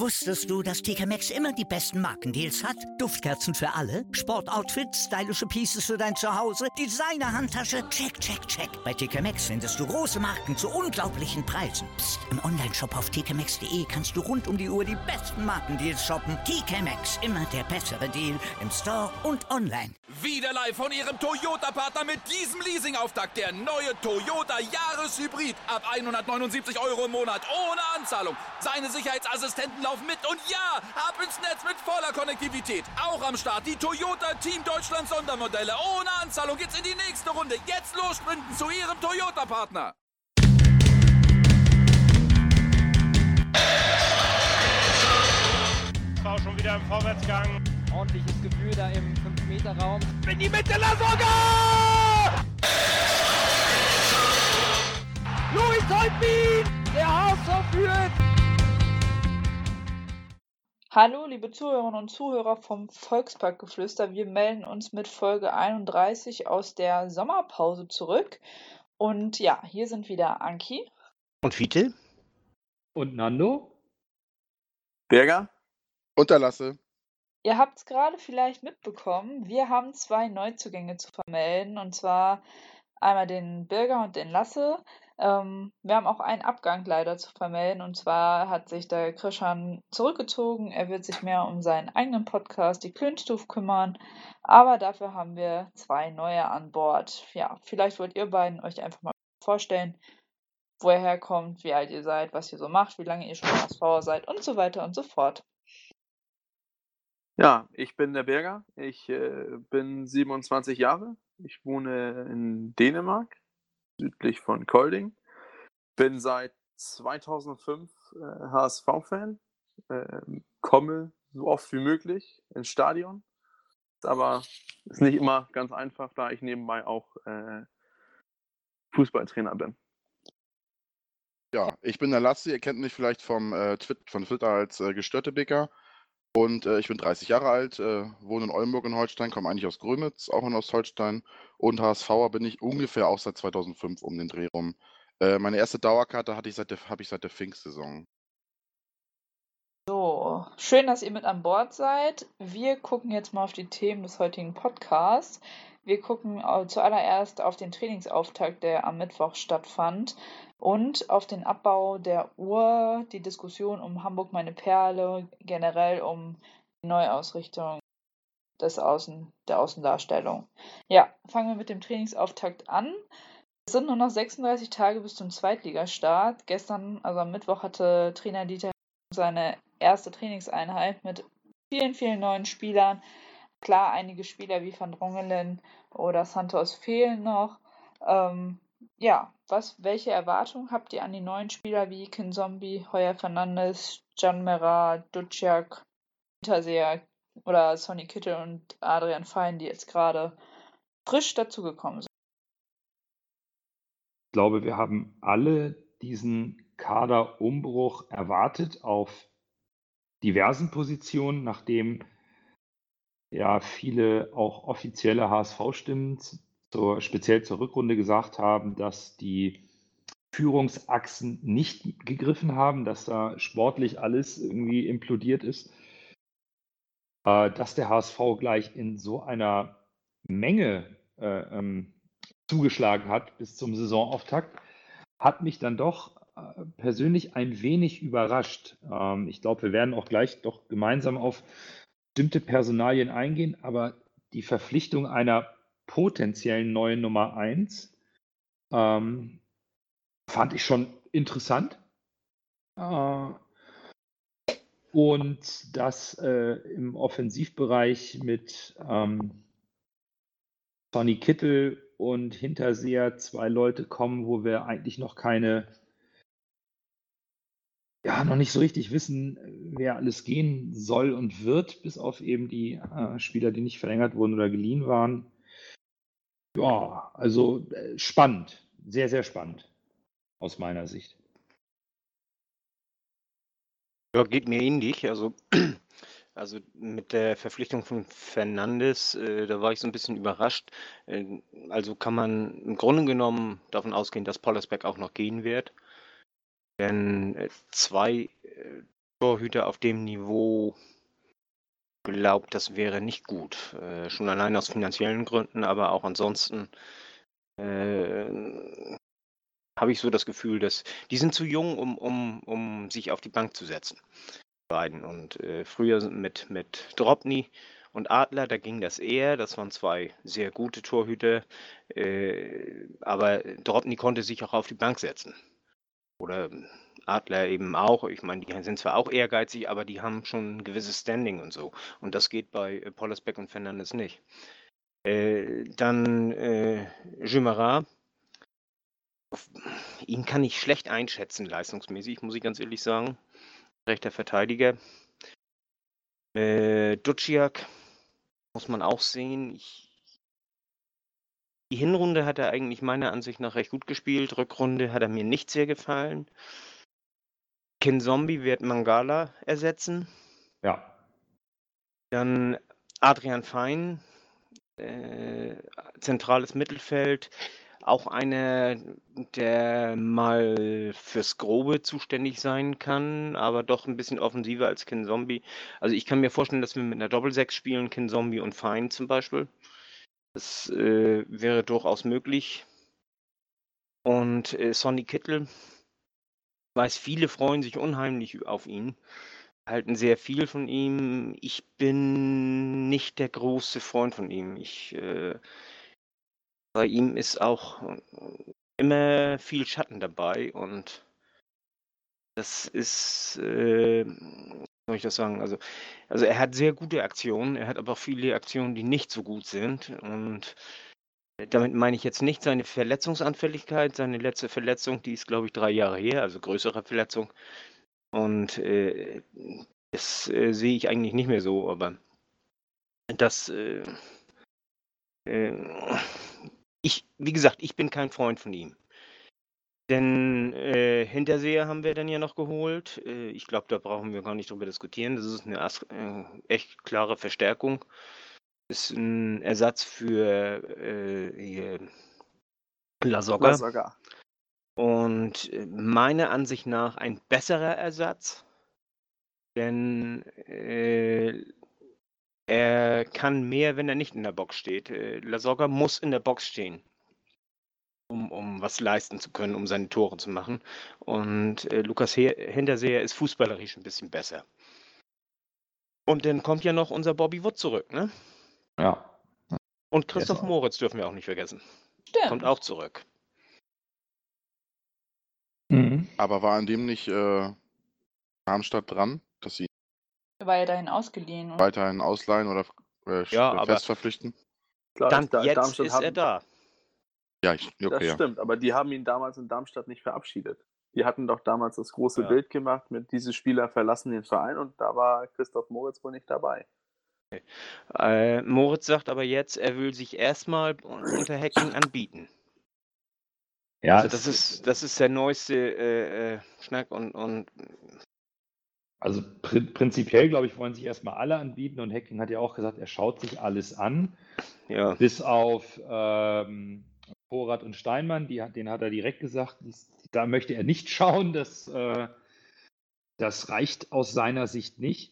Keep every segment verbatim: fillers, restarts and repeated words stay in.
Wusstest du, dass T K Maxx immer die besten Markendeals hat? Duftkerzen für alle, Sportoutfits, stylische Pieces für dein Zuhause, Designer-Handtasche, check, check, check. Bei T K Maxx findest du große Marken zu unglaublichen Preisen. Psst. Im Onlineshop auf t k maxx punkt de kannst du rund um die Uhr die besten Markendeals shoppen. T K Maxx, immer der bessere Deal im Store und online. Wieder live von Ihrem Toyota-Partner mit diesem Leasing-Auftakt. Der neue Toyota Jahreshybrid. Ab hundertneunundsiebzig Euro im Monat ohne Anzahlung. Seine Sicherheitsassistenten laufen mit und ja, ab ins Netz mit voller Konnektivität. Auch am Start die Toyota Team Deutschland Sondermodelle. Ohne Anzahlung geht's in die nächste Runde. Jetzt los sprinten zu Ihrem Toyota-Partner. War schon wieder im Vorwärtsgang. Ordentliches Gefühl da im fünf Meter Raum. In die Mitte, Lasogga! Luis Holtbein, der H S V führt. Hallo, liebe Zuhörerinnen und Zuhörer vom Volksparkgeflüster. Wir melden uns mit Folge einunddreißig aus der Sommerpause zurück. Und ja, hier sind wieder Anki. Und Fiete. Und Nando. Berger. Und der Lasse. Ihr habt es gerade vielleicht mitbekommen, wir haben zwei Neuzugänge zu vermelden, und zwar einmal den Birger und den Lasse. Ähm, wir haben auch einen Abgang leider zu vermelden, und zwar hat sich der Krishan zurückgezogen. Er wird sich mehr um seinen eigenen Podcast, die Klönstuf, kümmern, aber dafür haben wir zwei neue an Bord. Ja, vielleicht wollt ihr beiden euch einfach mal vorstellen, wo ihr herkommt, wie alt ihr seid, was ihr so macht, wie lange ihr schon H S V seid und so weiter und so fort. Ja, ich bin der Berger. Ich äh, bin siebenundzwanzig Jahre. Ich wohne in Dänemark, südlich von Kolding. Bin seit zweitausendfünf äh, H S V-Fan. Äh, komme so oft wie möglich ins Stadion. Aber ist nicht immer ganz einfach, da ich nebenbei auch äh, Fußballtrainer bin. Ja, ich bin der Lasse. Ihr kennt mich vielleicht vom, äh, Twit- von Twitter als äh, Gestörtebeker. Und äh, ich bin dreißig Jahre alt, äh, wohne in Oldenburg in Holstein, komme eigentlich aus Grömitz, auch in Ostholstein. Und HSVer bin ich ungefähr auch seit zweitausendfünf um den Dreh rum. Äh, meine erste Dauerkarte hatte ich seit der, habe ich seit der Pfingstsaison. So, schön, dass ihr mit an Bord seid. Wir gucken jetzt mal auf die Themen des heutigen Podcasts. Wir gucken äh, zuallererst auf den Trainingsauftakt, der am Mittwoch stattfand, und auf den Abbau der Uhr, die Diskussion um Hamburg meine Perle, generell um die Neuausrichtung des Außen, der Außendarstellung. Ja, fangen wir mit dem Trainingsauftakt an. Es sind nur noch sechsunddreißig Tage bis zum Zweitligastart. Gestern, also am Mittwoch, hatte Trainer Dieter seine erste Trainingseinheit mit vielen, vielen neuen Spielern. Klar, einige Spieler wie Van Drongelen oder Santos fehlen noch. Ähm, ja, was, welche Erwartungen habt ihr an die neuen Spieler wie Kinzombie, Heuer Fernandes, Can Mera, Duciak, Hinterseher oder Sonny Kittel und Adrian Fein, die jetzt gerade frisch dazugekommen sind? Ich glaube, wir haben alle diesen Kaderumbruch erwartet auf diversen Positionen, nachdem ja viele auch offizielle H S V-Stimmen zur, speziell zur Rückrunde gesagt haben, dass die Führungsachsen nicht gegriffen haben, dass da sportlich alles irgendwie implodiert ist. Äh, dass der H S V gleich in so einer Menge äh, ähm, zugeschlagen hat bis zum Saisonauftakt, hat mich dann doch äh, persönlich ein wenig überrascht. Ähm, ich glaube, wir werden auch gleich doch gemeinsam auf bestimmte Personalien eingehen, aber die Verpflichtung einer potenziellen neuen Nummer eins ähm, fand ich schon interessant. Äh, und dass äh, im Offensivbereich mit ähm, Sonny Kittel und Hinterseher zwei Leute kommen, wo wir eigentlich noch keine, ja, noch nicht so richtig wissen, wer alles gehen soll und wird, bis auf eben die äh, Spieler, die nicht verlängert wurden oder geliehen waren. Ja, also äh, spannend, sehr, sehr spannend aus meiner Sicht. Ja, geht mir ähnlich. Also, also mit der Verpflichtung von Fernandes, äh, da war ich so ein bisschen überrascht. Äh, also kann man im Grunde genommen davon ausgehen, dass Pollersbeck auch noch gehen wird. Denn äh, zwei äh, Torhüter auf dem Niveau glaubt, das wäre nicht gut. Äh, schon allein aus finanziellen Gründen, aber auch ansonsten äh, habe ich so das Gefühl, dass die sind zu jung, um, um, um sich auf die Bank zu setzen. Beiden. Und äh, früher mit, mit Drobny und Adler, da ging das eher. Das waren zwei sehr gute Torhüter. Äh, aber Drobny konnte sich auch auf die Bank setzen. Oder Adler eben auch. Ich meine, die sind zwar auch ehrgeizig, aber die haben schon ein gewisses Standing und so. Und das geht bei äh, Pollersbeck und Fernandes nicht. Äh, dann äh, Jumarat. Ihn kann ich schlecht einschätzen, leistungsmäßig, muss ich ganz ehrlich sagen. Rechter Verteidiger. Äh, Duciak muss man auch sehen. Ich, die Hinrunde hat er eigentlich meiner Ansicht nach recht gut gespielt. Rückrunde hat er mir nicht sehr gefallen. Kinzombie wird Mangala ersetzen. Ja. Dann Adrian Fein, äh, zentrales Mittelfeld. Auch einer, der mal fürs Grobe zuständig sein kann, aber doch ein bisschen offensiver als Kinzombie. Also ich kann mir vorstellen, dass wir mit einer Doppelsechs spielen, Kinzombie und Fein zum Beispiel. Das äh, wäre durchaus möglich. Und äh, Sonny Kittel, ich weiß, viele freuen sich unheimlich auf ihn, halten sehr viel von ihm. Ich bin nicht der große Freund von ihm. Ich, äh, bei ihm ist auch immer viel Schatten dabei und das ist, äh, wie soll ich das sagen? Also, also er hat sehr gute Aktionen, er hat aber auch viele Aktionen, die nicht so gut sind und damit meine ich jetzt nicht seine Verletzungsanfälligkeit. Seine letzte Verletzung, die ist, glaube ich, drei Jahre her, also größere Verletzung. Und äh, das äh, sehe ich eigentlich nicht mehr so, aber das, äh, äh, ich, wie gesagt, ich bin kein Freund von ihm. Denn äh, Hinterseher haben wir dann ja noch geholt. Äh, ich glaube, da brauchen wir gar nicht drüber diskutieren. Das ist eine äh, echt klare Verstärkung. Ist ein Ersatz für äh, hier, Lasogga. Lasogga. Und meiner Ansicht nach ein besserer Ersatz, denn äh, er kann mehr, wenn er nicht in der Box steht. Äh, Lasogga muss in der Box stehen, um, um was leisten zu können, um seine Tore zu machen. Und äh, Lukas Hinterseher ist fußballerisch ein bisschen besser. Und dann kommt ja noch unser Bobby Wood zurück, ne? Ja. Und Christoph Yes. Moritz dürfen wir auch nicht vergessen. Stimmt. Kommt auch zurück. Mhm. Aber war an dem nicht äh, Darmstadt dran, dass sie War ja dahin ausgeliehen. Und weiterhin ausleihen oder äh, Ja, aber fest verpflichten? Klar, Stand da- jetzt Darmstadt ist hat- er da. Ja, ich, Das okay, ja. stimmt, aber die haben ihn damals in Darmstadt nicht verabschiedet. Die hatten doch damals das große Ja. Bild gemacht mit diese Spieler verlassen den Verein und da war Christoph Moritz wohl nicht dabei. Äh, Moritz sagt aber jetzt, er will sich erstmal unter Hacking anbieten. Ja, Also es- das ist, das ist der neueste äh, äh, Schnack und, und Also prin prinzipiell, glaube ich, wollen sich erstmal alle anbieten und Hacking hat ja auch gesagt, er schaut sich alles an, ja, bis auf ähm, Porat und Steinmann, die, hat- den hat er direkt gesagt, dies, da möchte er nicht schauen, das, äh, das reicht aus seiner Sicht nicht.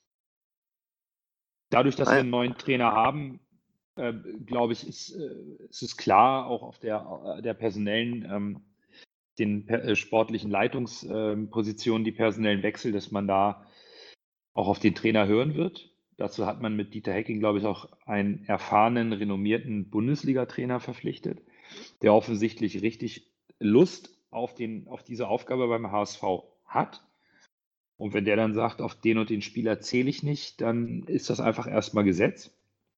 Dadurch, dass wir einen neuen Trainer haben, äh, glaube ich, ist, äh, ist es klar, auch auf der, äh, der personellen, ähm, den per, äh, sportlichen Leitungspositionen, die personellen Wechsel, dass man da auch auf den Trainer hören wird. Dazu hat man mit Dieter Hecking, glaube ich, auch einen erfahrenen, renommierten Bundesliga-Trainer verpflichtet, der offensichtlich richtig Lust auf, den, auf diese Aufgabe beim H S V hat. Und wenn der dann sagt, auf den und den Spieler zähle ich nicht, dann ist das einfach erstmal Gesetz.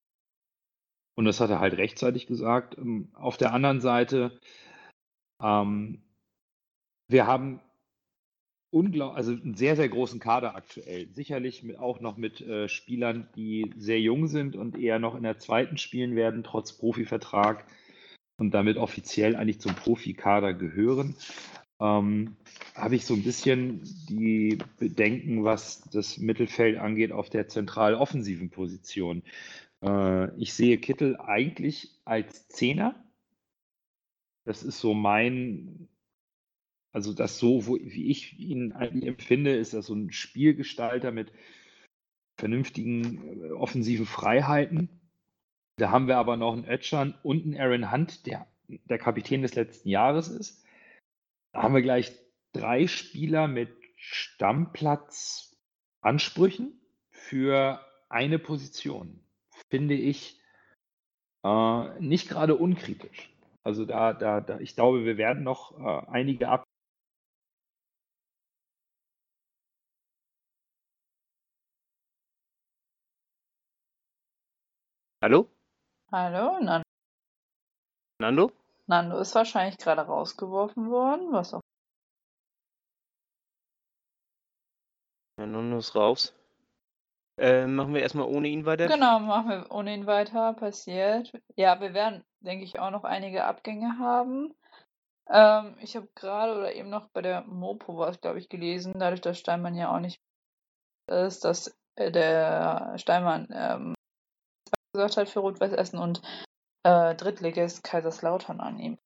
Und das hat er halt rechtzeitig gesagt. Ähm, Auf der anderen Seite, ähm, wir haben unglaublich, also einen sehr, sehr großen Kader aktuell. Sicherlich mit, auch noch mit äh, Spielern, die sehr jung sind und eher noch in der zweiten spielen werden, trotz Profivertrag und damit offiziell eigentlich zum Profikader gehören. Ähm, habe ich so ein bisschen die Bedenken, was das Mittelfeld angeht, auf der zentral offensiven Position. Äh, ich sehe Kittel eigentlich als Zehner. Das ist so mein, also das so, wo, wie ich ihn eigentlich empfinde, ist das so ein Spielgestalter mit vernünftigen äh, offensiven Freiheiten. Da haben wir aber noch einen Özcan und einen Aaron Hunt, der der Kapitän des letzten Jahres ist. Da haben wir gleich drei Spieler mit Stammplatzaansprüchen für eine Position. Finde ich äh, nicht gerade unkritisch. Also da, da, da, ich glaube, wir werden noch äh, einige ab. Hallo? Hallo, Nando. Nando? Nando ist wahrscheinlich gerade rausgeworfen worden, was auch. Ja, Nando ist raus. Äh, machen wir erstmal ohne ihn weiter? Genau, machen wir ohne ihn weiter, passiert. Ja, wir werden, denke ich, auch noch einige Abgänge haben. Ähm, ich habe gerade oder eben noch bei der Mopo was, glaube ich, gelesen, dadurch, dass Steinmann ja auch nicht ist, dass äh, der Steinmann ähm, gesagt hat für Rot-Weiß Essen und äh, Drittligist Kaiserslautern annehmen.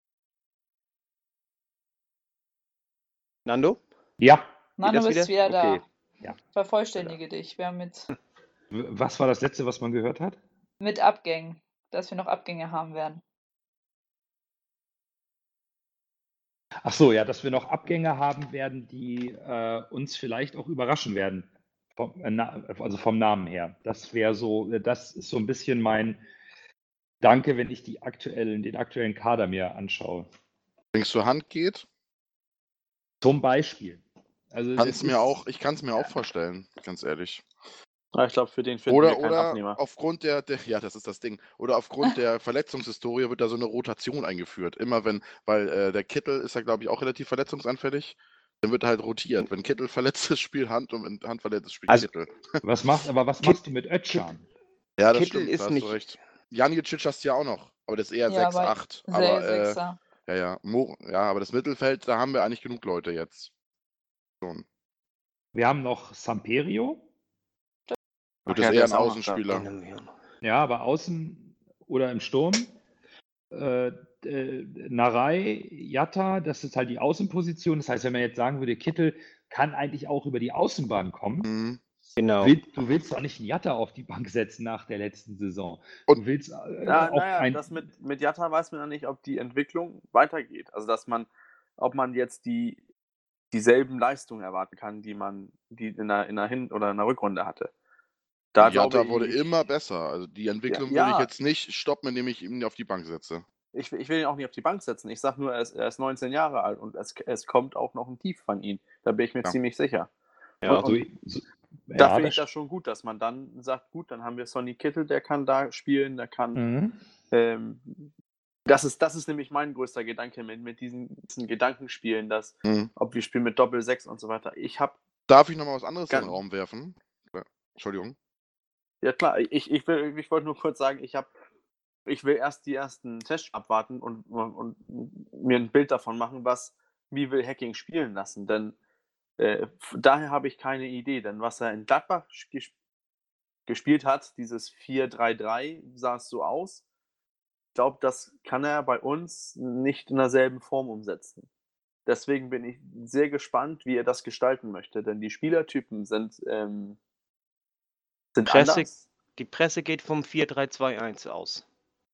Nando? Ja. Nando, du bist wieder, wieder okay. da. Ja. Vervollständige dich. Wir haben mit. Was war das letzte, was man gehört hat? Mit Abgängen, dass wir noch Abgänge haben werden. Ach so, ja, dass wir noch Abgänge haben werden, die äh, uns vielleicht auch überraschen werden. Vom, äh, also vom Namen her. Das wäre so, das ist so ein bisschen mein Danke, wenn ich die aktuellen, den aktuellen Kader mir anschaue. Denkst du, Hand geht? Zum Beispiel. Also kann's mir auch, ich kann es mir auch vorstellen, ganz ehrlich. Ja, ich glaube, für den finden oder, wir keinen oder Abnehmer. aufgrund der, der, ja, das ist das Ding. Oder aufgrund der Verletzungshistorie wird da so eine Rotation eingeführt. Immer wenn, weil äh, der Kittel ist ja, glaube ich, auch relativ verletzungsanfällig. Dann wird halt rotiert. Wenn Kittel verletzt ist, spielt Hand und wenn Hand verletzt ist, spielt Also, Kittel. Was macht, aber was machst du mit Özcan? Ja, das Kittel stimmt, ist da hast nicht- du recht. Janicic hast du ja auch noch, aber das ist eher Ja, sechs, aber acht. Sehr Aber äh, Sechser. ja, ja, Mo, ja, aber das Mittelfeld, da haben wir eigentlich genug Leute jetzt. Schon. Wir haben noch Samperio. Wird Ach das ja, der eher ist ein auch noch da. Außenspieler? Ja, aber außen oder im Sturm. Äh, äh, Narei, Jatta, das ist halt die Außenposition. Das heißt, wenn man jetzt sagen würde, Kittel kann eigentlich auch über die Außenbahn kommen. Mhm. Genau. Will, du willst doch nicht einen Jatta auf die Bank setzen nach der letzten Saison. Und- du willst äh, Ja, auch naja, ein. das mit, mit Jatta weiß man ja nicht, ob die Entwicklung weitergeht. Also, dass man, ob man jetzt die, dieselben Leistungen erwarten kann, die man die in der, in der Hin- oder in der Rückrunde hatte. Da glaube Jatta wurde ich, immer besser. Also die Entwicklung Ja, will ich ja. jetzt nicht stoppen, indem ich ihn auf die Bank setze. ich, will- ich will ihn auch nicht auf die Bank setzen. Ich sage nur, er ist, er ist neunzehn Jahre alt und es, es kommt auch noch ein Tief von ihm. Da bin ich mir Ja. ziemlich sicher. Ja, und, so, und so, da ja, finde ich das- das schon gut, dass man dann sagt, gut, dann haben wir Sonny Kittel, der kann da spielen, der kann. Mhm. Ähm, das, ist, das ist nämlich mein größter Gedanke mit, mit diesen, diesen Gedankenspielen, dass, Mhm. ob wir spielen mit Doppel sechs und so weiter. Ich habe, Darf ich nochmal was anderes in den Gan- Raum werfen? Ja, Entschuldigung. ja klar, ich, ich, will, ich wollte nur kurz sagen, ich habe, ich will erst die ersten Tests abwarten und, und, und mir ein Bild davon machen, was, wie will Hacking spielen lassen, denn äh, f- daher habe ich keine Idee, denn was er in Gladbach ges gespielt hat, dieses vier drei drei, sah es so aus. Ich glaube, das kann er bei uns nicht in derselben Form umsetzen. Deswegen bin ich sehr gespannt, wie er das gestalten möchte, denn die Spielertypen sind, ähm, sind Presse- anders. Die Presse geht vom vier drei zwei eins aus.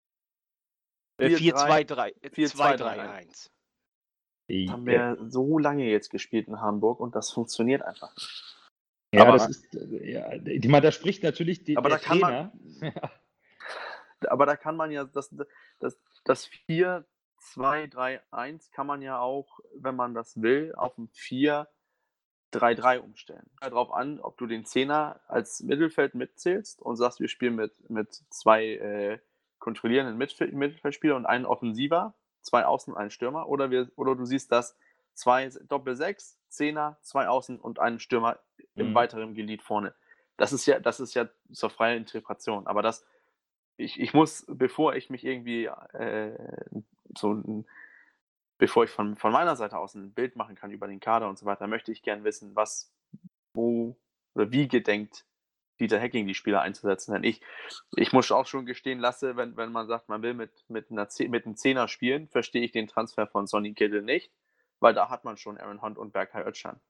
Äh, vier vier zwei drei. vier zwei drei zwei drei eins. Das haben wir so lange jetzt gespielt in Hamburg und das funktioniert einfach nicht. Ja, Aber- das ist, äh, ja, ich meine, da spricht natürlich die, Aber der da kann Trainer. man- Aber da kann man ja, das, das, das vier zwei drei eins kann man ja auch, wenn man das will, auf ein vier drei drei umstellen. Darauf an, ob du den Zehner als Mittelfeld mitzählst und sagst, wir spielen mit, mit zwei äh, kontrollierenden Mittelfeld Mittelfeldspielern und einen Offensiver, zwei Außen und einen Stürmer, oder, wir, oder du siehst das zwei Doppel sechs, Zehner, zwei Außen und einen Stürmer im Mhm. weiteren Glied vorne. Das ist ja, das ist ja zur freien Interpretation. Aber das, ich, ich muss, bevor ich mich irgendwie äh, so ein, bevor ich von, von meiner Seite aus ein Bild machen kann über den Kader und so weiter, möchte ich gern wissen, was, wo oder wie gedenkt Dieter Hecking die Spieler einzusetzen. Denn ich, ich muss auch schon gestehen lasse, wenn, wenn man sagt, man will mit, mit, einer, mit einem Zehner spielen, verstehe ich den Transfer von Sonny Kittel nicht. weil da hat man schon Aaron Hunt und Berkay Özcan.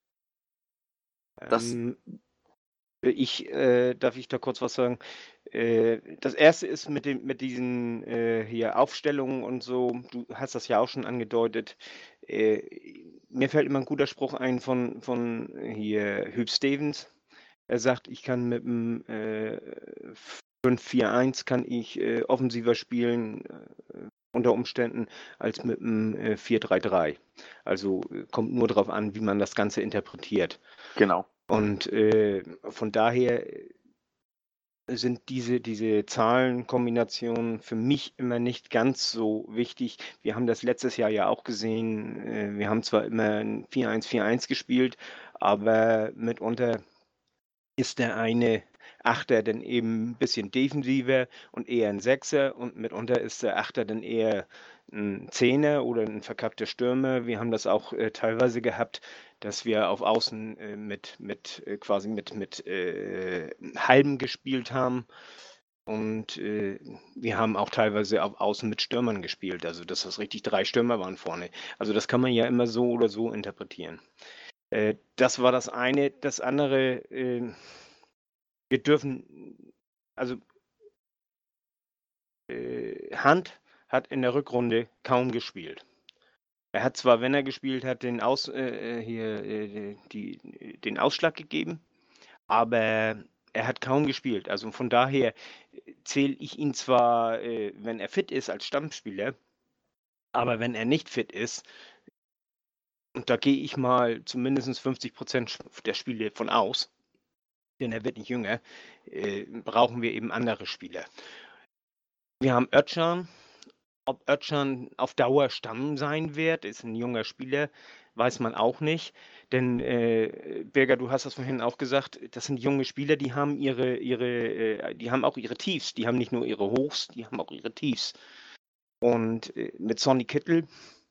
Das, Ähm, ich, äh, darf ich da kurz was sagen? Äh, das erste ist mit dem, mit diesen äh, hier Aufstellungen und so, du hast das ja auch schon angedeutet. Äh, mir fällt immer ein guter Spruch ein von, von hier Hugh Stevens. Er sagt, ich kann mit dem äh, fünf vier eins kann ich äh, offensiver spielen äh, unter Umständen als mit dem äh, vier drei drei. Also äh, kommt nur darauf an, wie man das Ganze interpretiert. genau. Und äh, von daher sind diese, diese Zahlenkombinationen für mich immer nicht ganz so wichtig. Wir haben das letztes Jahr ja auch gesehen. Äh, wir haben zwar immer ein vier eins vier eins gespielt, aber mitunter ist der eine Achter dann eben ein bisschen defensiver und eher ein Sechser und mitunter ist der Achter dann eher ein Zehner oder ein verkappter Stürmer. Wir haben das auch äh, teilweise gehabt, dass wir auf Außen äh, mit, mit äh, quasi mit, mit äh, Halben gespielt haben. Und äh, wir haben auch teilweise auf Außen mit Stürmern gespielt, also dass das richtig drei Stürmer waren vorne. Also das kann man ja immer so oder so interpretieren. Äh, das war das eine. Das andere, äh, wir dürfen, also äh, Hunt hat in der Rückrunde kaum gespielt. Er hat zwar, wenn er gespielt hat, den, Aus, äh, hier, äh, die, den Ausschlag gegeben, aber er hat kaum gespielt. Also von daher zähle ich ihn zwar, äh, wenn er fit ist, als Stammspieler, aber wenn er nicht fit ist, und da gehe ich mal zumindest fünfzig Prozent der Spiele von aus, denn er wird nicht jünger, äh, brauchen wir eben andere Spieler. Wir haben Özcan. Ob Özcan auf Dauer Stamm sein wird, ist ein junger Spieler, weiß man auch nicht. Denn, äh, Birger, du hast das vorhin auch gesagt, das sind junge Spieler, die haben ihre, ihre, äh, die haben auch ihre Tiefs. Die haben nicht nur ihre Hochs, die haben auch ihre Tiefs. Und äh, mit Sonny Kittel,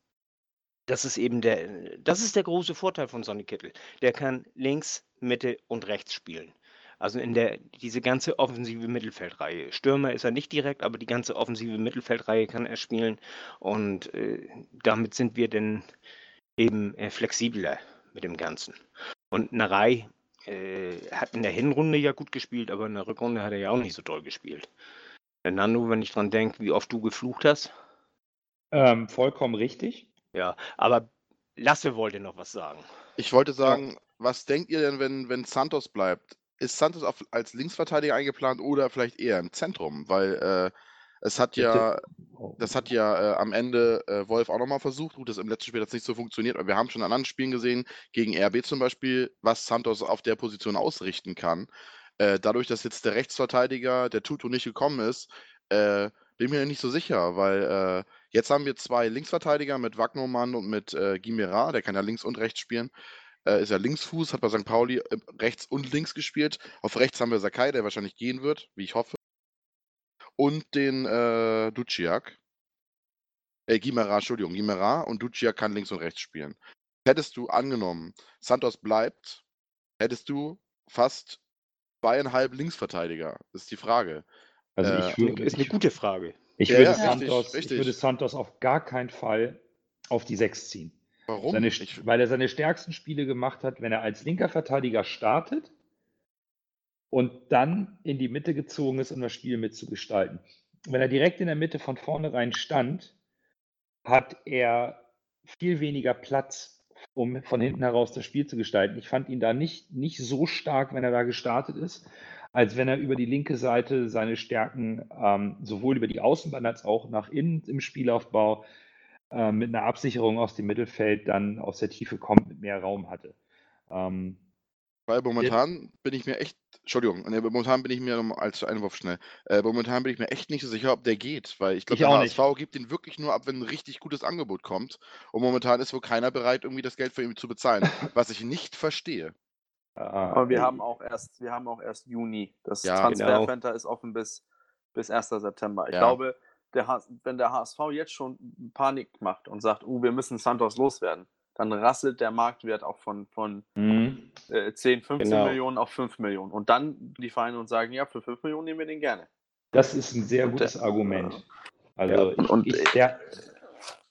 das ist eben der, das ist der große Vorteil von Sonny Kittel. Der kann links, Mitte und rechts spielen. Also in der, diese ganze offensive Mittelfeldreihe. Stürmer ist er nicht direkt, aber die ganze offensive Mittelfeldreihe kann er spielen. Und äh, damit sind wir dann eben äh, flexibler mit dem Ganzen. Und Narei äh, hat in der Hinrunde ja gut gespielt, aber in der Rückrunde hat er ja auch nicht so toll gespielt. Nando, wenn ich dran denke, wie oft du geflucht hast. Ähm, vollkommen richtig. Ja, aber Lasse wollte noch was sagen. Ich wollte sagen, ja. Was denkt ihr denn, wenn, wenn Santos bleibt? Ist Santos auf, als Linksverteidiger eingeplant oder vielleicht eher im Zentrum? Weil äh, es hat ja, das hat ja äh, am Ende äh, Wolf auch nochmal versucht. Gut, das im letzten Spiel hat es nicht so funktioniert, aber wir haben schon an anderen Spielen gesehen, gegen R B zum Beispiel, was Santos auf der Position ausrichten kann. Äh, dadurch, dass jetzt der Rechtsverteidiger, der Tutu, nicht gekommen ist, äh, bin mir nicht so sicher, weil äh, jetzt haben wir zwei Linksverteidiger mit Wagnermann und mit äh, Guimera, der kann ja links und rechts spielen. Äh, ist ja Linksfuß, hat bei Sankt Pauli äh, rechts und links gespielt. Auf rechts haben wir Sakai, der wahrscheinlich gehen wird, wie ich hoffe. Und den äh, Duciak. Äh, Guimera, Entschuldigung, Guimera und Duciak kann links und rechts spielen. Hättest du angenommen, Santos bleibt, hättest du fast zweieinhalb Linksverteidiger. Das ist die Frage. Also Äh, ich würde, ist eine ich, gute Frage. ich, Ja, würde ja, Santos, richtig, richtig. ich würde Santos auf gar keinen Fall auf die sechs ziehen. Warum? Seine, Ich, weil er seine stärksten Spiele gemacht hat, wenn er als linker Verteidiger startet und dann in die Mitte gezogen ist, um das Spiel mitzugestalten. Wenn er direkt in der Mitte von vornherein stand, hat er viel weniger Platz, um von hinten heraus das Spiel zu gestalten. Ich fand ihn da nicht, nicht so stark, wenn er da gestartet ist, als wenn er über die linke Seite seine Stärken ähm, sowohl über die Außenbahn als auch nach innen im Spielaufbau äh, mit einer Absicherung aus dem Mittelfeld dann aus der Tiefe kommt, mit mehr Raum hatte. Ähm, weil momentan bin ich mir echt, Entschuldigung, nee, momentan bin ich mir noch als Einwurf schnell, äh, momentan bin ich mir echt nicht so sicher, ob der geht, weil ich glaube, Ich der auch H S V nicht. gibt ihn wirklich nur ab, wenn ein richtig gutes Angebot kommt. Und momentan ist wohl keiner bereit, irgendwie das Geld für ihn zu bezahlen, was ich nicht verstehe. Aber wir äh, haben auch erst, wir haben auch erst Juni. Das Ja, Transferfenster ist offen bis, bis erster September. Ich Ja. glaube, der H- wenn der H S V jetzt schon Panik macht und sagt, uh, wir müssen Santos loswerden, dann rasselt der Marktwert auch von, von Mhm. äh, zehn, fünfzehn Genau. Millionen auf fünf Millionen. Und dann die Vereine und sagen, ja, für fünf Millionen nehmen wir den gerne. Das ist ein sehr Und gutes der- Argument. Also Ja, und- ich, ich, der,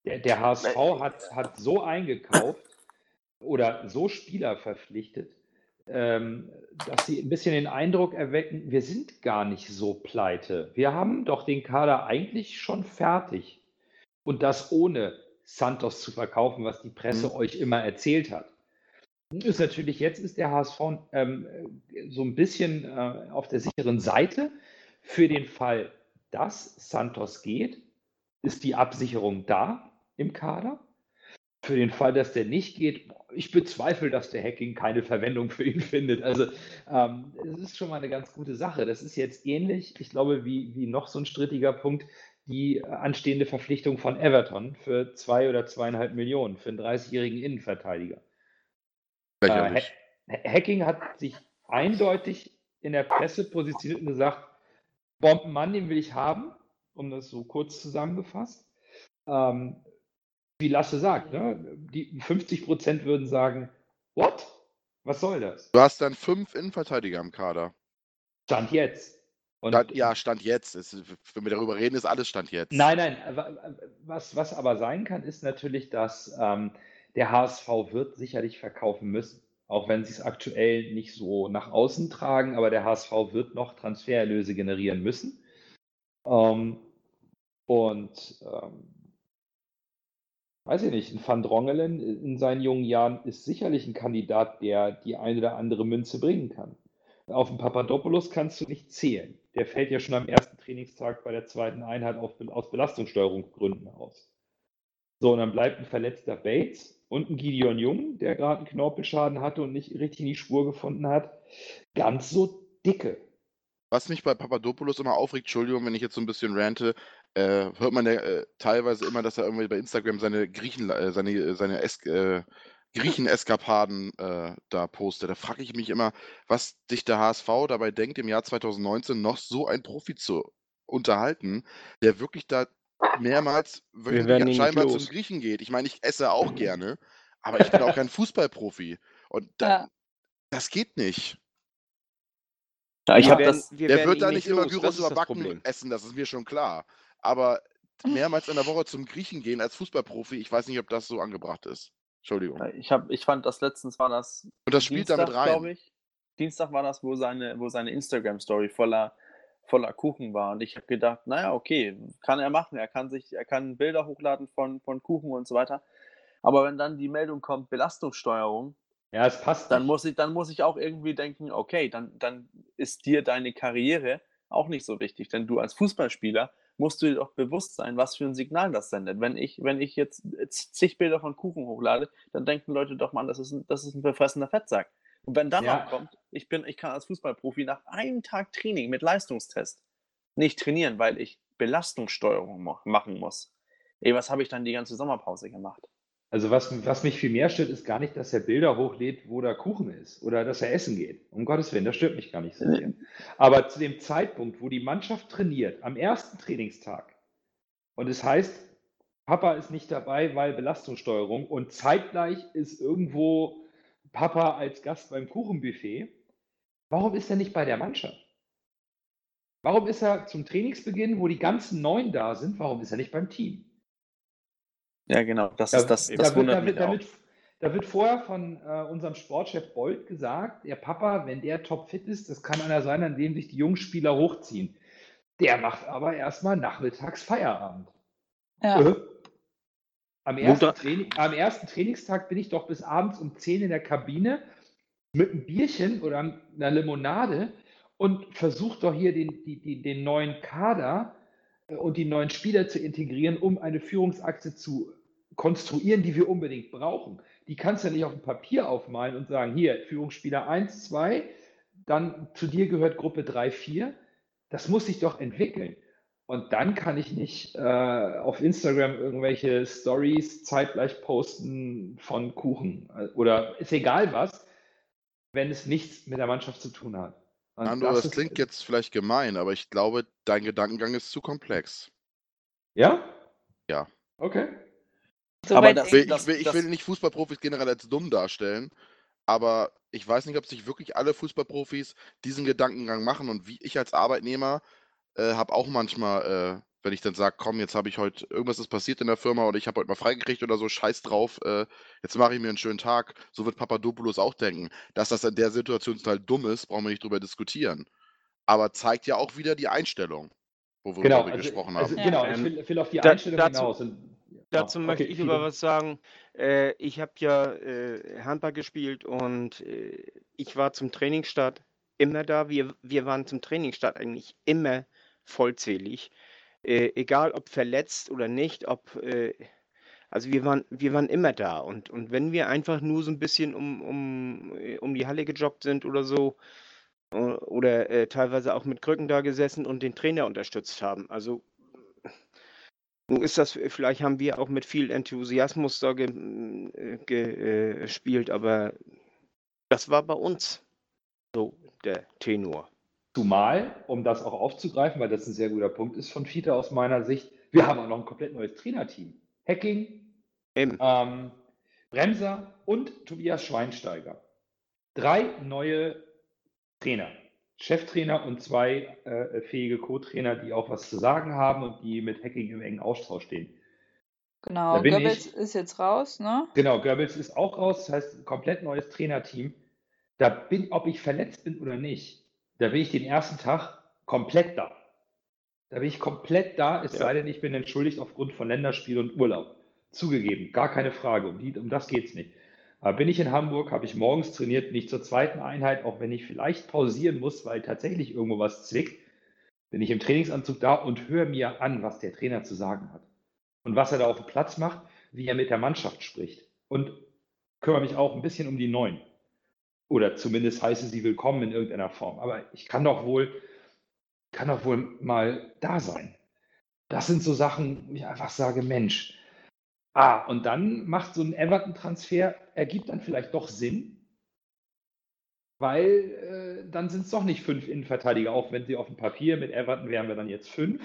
Der, der H S V hat, hat so eingekauft oder so Spieler verpflichtet, ähm, dass sie ein bisschen den Eindruck erwecken, wir sind gar nicht so pleite. Wir haben doch den Kader eigentlich schon fertig. Und das ohne Santos zu verkaufen, was die Presse Mhm. euch immer erzählt hat. Ist natürlich, jetzt ist der H S V ähm, so ein bisschen äh, auf der sicheren Seite. Für den Fall, dass Santos geht, ist die Absicherung da im Kader. Für den Fall, dass der nicht geht, ich bezweifle, dass der Hacking keine Verwendung für ihn findet. Also ähm, es ist schon mal eine ganz gute Sache. Das ist jetzt ähnlich, ich glaube, wie, wie noch so ein strittiger Punkt, die anstehende Verpflichtung von Everton für zwei oder zweieinhalb Millionen für einen dreißigjährigen Innenverteidiger. Äh, Lächerlich. Ha- Hacking hat sich eindeutig in der Presse positioniert und gesagt, Bombenmann, den will ich haben, um das so kurz zusammengefasst. Ähm, wie Lasse sagt, ne? Die fünfzig Prozent würden sagen, what? Was soll das? Du hast dann fünf Innenverteidiger im Kader. Stand jetzt. Und Stand, ja, Stand jetzt. Ist, wenn wir darüber reden, ist alles Stand jetzt. Nein, nein, was, was aber sein kann, ist natürlich, dass ähm, der H S V wird sicherlich verkaufen müssen. Auch wenn sie es aktuell nicht so nach außen tragen, aber der H S V wird noch Transfererlöse generieren müssen. Ähm, und ähm, weiß ich nicht, ein Van Drongelen in seinen jungen Jahren ist sicherlich ein Kandidat, der die eine oder andere Münze bringen kann. Auf den Papadopoulos kannst du nicht zählen. Der fällt ja schon am ersten Trainingstag bei der zweiten Einheit auf, aus Belastungssteuerungsgründen aus. So, und dann bleibt ein verletzter Bates und ein Gideon Jung, der gerade einen Knorpelschaden hatte und nicht richtig in die Spur gefunden hat. Ganz so dicke. Was mich bei Papadopoulos immer aufregt, Entschuldigung, wenn ich jetzt so ein bisschen rante, äh, hört man ja äh, teilweise immer, dass er irgendwie bei Instagram seine Griechen, äh, seine, seine es äh, Griechen-Eskapaden äh, da postet. Da frage ich mich immer, was sich der H S V dabei denkt, im Jahr zweitausendneunzehn noch so einen Profi zu unterhalten, der wirklich da mehrmals Wir werden wöchentlich ihn nicht scheinbar zum los. Griechen geht. Ich meine, ich esse auch gerne, aber ich bin auch kein Fußballprofi. Und da, Ja. das geht nicht. Ja, ich Wir habe werden, das. wir Der werden wird ihn da nicht nicht immer los. Das Gyros ist das überbacken Problem. essen, das ist mir schon klar. Aber mehrmals in der Woche zum Griechen gehen als Fußballprofi, ich weiß nicht, ob das so angebracht ist. Entschuldigung. Ich, hab, ich fand das letztens war das Und das spielt damit Dienstag, glaube rein. ich. Dienstag war das, wo seine, wo seine Instagram-Story voller, voller Kuchen war. Und ich habe gedacht, naja, okay, kann er machen. Er kann sich, er kann Bilder hochladen von, von Kuchen und so weiter. Aber wenn dann die Meldung kommt, Belastungssteuerung, Ja, es passt dann nicht. muss ich, dann muss ich auch irgendwie denken, okay, dann, dann ist dir deine Karriere auch nicht so wichtig. Denn du als Fußballspieler musst du dir doch bewusst sein, was für ein Signal das sendet. Wenn ich, wenn ich jetzt zig Bilder von Kuchen hochlade, dann denken Leute doch, Mann, das ist ein, das ist ein verfressener Fettsack. Und wenn dann Ja. noch kommt, ich bin, ich kann als Fußballprofi nach einem Tag Training mit Leistungstest nicht trainieren, weil ich Belastungssteuerung mo- machen muss. Ey, was habe ich dann die ganze Sommerpause gemacht? Also was, was mich viel mehr stört, ist gar nicht, dass er Bilder hochlädt, wo da Kuchen ist oder dass er essen geht. Um Gottes Willen, das stört mich gar nicht so sehr. Aber zu dem Zeitpunkt, wo die Mannschaft trainiert, am ersten Trainingstag, und es heißt, Papa ist nicht dabei, weil Belastungssteuerung, und zeitgleich ist irgendwo Papa als Gast beim Kuchenbuffet, warum ist er nicht bei der Mannschaft? Warum ist er zum Trainingsbeginn, wo die ganzen Neun da sind, warum ist er nicht beim Team? Ja, genau, das, Da, ist, das, da, das wird, wundert da, wird, mich da, auch. wird, da wird vorher von äh, unserem Sportchef Bold gesagt, der Papa, wenn der topfit ist, das kann einer sein, an dem sich die jungen Spieler hochziehen. Der macht aber erstmal nachmittags Feierabend. Ja. Äh? Am, Wo ersten da- Training, am ersten Trainingstag bin ich doch bis abends um zehn in der Kabine mit einem Bierchen oder einer Limonade und versuche doch hier den, die, die, den neuen Kader äh, und die neuen Spieler zu integrieren, um eine Führungsachse zu konstruieren, die wir unbedingt brauchen. Die kannst du ja nicht auf dem Papier aufmalen und sagen, hier, Führungsspieler eins, zwei, dann zu dir gehört Gruppe drei, vier. Das muss sich doch entwickeln. Und dann kann ich nicht äh, auf Instagram irgendwelche Stories zeitgleich posten von Kuchen oder ist egal was, wenn es nichts mit der Mannschaft zu tun hat. Und Nando, das das ist, klingt jetzt vielleicht gemein, aber ich glaube, dein Gedankengang ist zu komplex. Ja? Ja. Okay. So Aber weit das- Ich will, denken- ich, will, ich will nicht Fußballprofis generell als dumm darstellen, aber ich weiß nicht, ob sich wirklich alle Fußballprofis diesen Gedankengang machen. Und wie ich als Arbeitnehmer äh, habe auch manchmal äh, Wenn ich dann sage, komm, jetzt habe ich heute, irgendwas ist passiert in der Firma oder ich habe heute mal freigekriegt oder so, scheiß drauf, äh, jetzt mache ich mir einen schönen Tag. So wird Papadopoulos auch denken. Dass das in der Situation total dumm ist, brauchen wir nicht drüber diskutieren. Aber zeigt ja auch wieder die Einstellung, wo wir Genau, darüber also, gesprochen also haben. genau, Ähm, ich will, will auf die da- Einstellung dazu- hinaus. Und, Dazu ja, möchte okay, ich Fido. aber was sagen. Äh, ich habe ja äh, Handball gespielt und äh, ich war zum Trainingsstart immer da. Wir, wir waren zum Trainingsstart eigentlich immer vollzählig. Äh, egal ob verletzt oder nicht, ob äh, also wir waren, wir waren immer da. Und, und wenn wir einfach nur so ein bisschen um, um, äh, um die Halle gejoggt sind oder so, äh, oder äh, teilweise auch mit Krücken da gesessen und den Trainer unterstützt haben. Also nun ist das, vielleicht haben wir auch mit viel Enthusiasmus da ge, äh, ge, äh, gespielt, aber das war bei uns so der Tenor. Zumal, um das auch aufzugreifen, weil das ein sehr guter Punkt ist von Fiete aus meiner Sicht, wir haben auch noch ein komplett neues Trainerteam. Hacking, Eben. ähm, Bremser und Tobias Schweinsteiger. Drei neue Trainer. Cheftrainer und zwei äh, fähige Co-Trainer, die auch was zu sagen haben und die mit Hacking im engen Austausch stehen. Genau, Da bin Goebbels ich- ist jetzt raus, ne? Genau, Goebbels ist auch raus, das heißt, ein komplett neues Trainerteam. Da bin, ob ich verletzt bin oder nicht, da bin ich den ersten Tag komplett da. Da bin ich komplett da, es Ja. sei denn, ich bin entschuldigt aufgrund von Länderspiel und Urlaub. Zugegeben, gar keine Frage, um, die, um das geht es nicht. Aber bin ich in Hamburg, habe ich morgens trainiert, nicht zur zweiten Einheit, auch wenn ich vielleicht pausieren muss, weil tatsächlich irgendwo was zwickt, bin ich im Trainingsanzug da und höre mir an, was der Trainer zu sagen hat. Und was er da auf dem Platz macht, wie er mit der Mannschaft spricht. Und kümmere mich auch ein bisschen um die Neuen. Oder zumindest heiße sie willkommen in irgendeiner Form. Aber ich kann doch wohl, kann doch wohl mal da sein. Das sind so Sachen, wo ich einfach sage, Mensch. Ah, und dann macht so ein Everton-Transfer, ergibt dann vielleicht doch Sinn, weil äh, dann sind es doch nicht fünf Innenverteidiger, auch wenn sie auf dem Papier mit Everton wären wir dann jetzt fünf.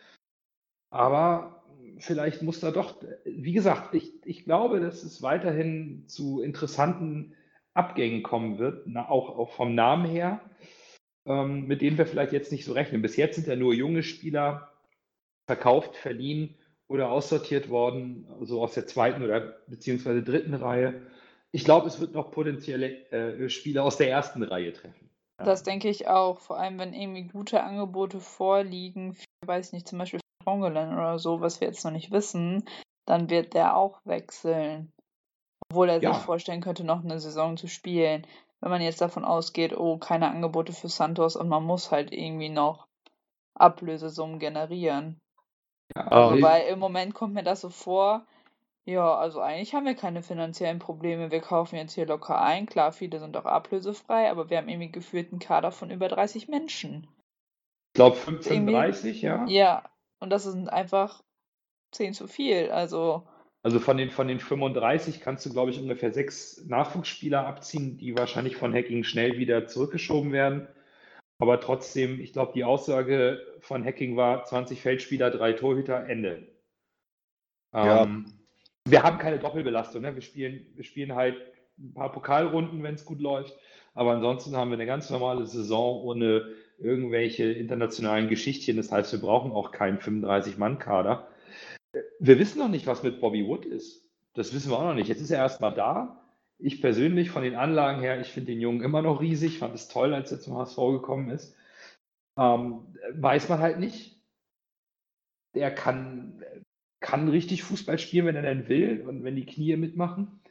Aber vielleicht muss da doch, wie gesagt, ich, ich glaube, dass es weiterhin zu interessanten Abgängen kommen wird, na, auch, auch vom Namen her, ähm, mit denen wir vielleicht jetzt nicht so rechnen. Bis jetzt sind ja nur junge Spieler verkauft, verliehen oder aussortiert worden, so aus der zweiten oder beziehungsweise dritten Reihe. Ich glaube, es wird noch potenzielle äh, Spieler aus der ersten Reihe treffen. Ja. Das denke ich auch, vor allem wenn irgendwie gute Angebote vorliegen, für, weiß ich nicht, zum Beispiel Rongelen oder so, was wir jetzt noch nicht wissen, dann wird der auch wechseln. Obwohl er Ja. sich vorstellen könnte, noch eine Saison zu spielen. Wenn man jetzt davon ausgeht, oh, keine Angebote für Santos und man muss halt irgendwie noch Ablösesummen generieren. Ja, Ah. also Weil im Moment kommt mir das so vor, ja, also eigentlich haben wir keine finanziellen Probleme. Wir kaufen jetzt hier locker ein. Klar, viele sind auch ablösefrei, aber wir haben irgendwie gefühlt einen Kader von über dreißig Menschen. ich glaube Irgendwie- fünfunddreißig, ja. Ja, und das sind einfach zehn zu viel. Also, Also von den, von den fünfunddreißig kannst du, glaube ich, ungefähr sechs Nachwuchsspieler abziehen, die wahrscheinlich von Hacking schnell wieder zurückgeschoben werden. Aber trotzdem, ich glaube, die Aussage von Hacking war zwanzig Feldspieler, drei Torhüter, Ende. Ja. Ähm, wir haben keine Doppelbelastung. Ne? Wir, spielen, wir spielen halt ein paar Pokalrunden, wenn es gut läuft. Aber ansonsten haben wir eine ganz normale Saison ohne irgendwelche internationalen Geschichtchen. Das heißt, wir brauchen auch keinen fünfunddreißig-Mann-Kader. Wir wissen noch nicht, was mit Bobby Wood ist. Das wissen wir auch noch nicht. Jetzt ist er erstmal da. Ich persönlich, von den Anlagen her, ich finde den Jungen immer noch riesig. Fand es toll, als er zum H S V gekommen ist. Ähm, weiß man halt nicht. Der kann, kann richtig Fußball spielen, wenn er denn will und wenn die Knie mitmachen.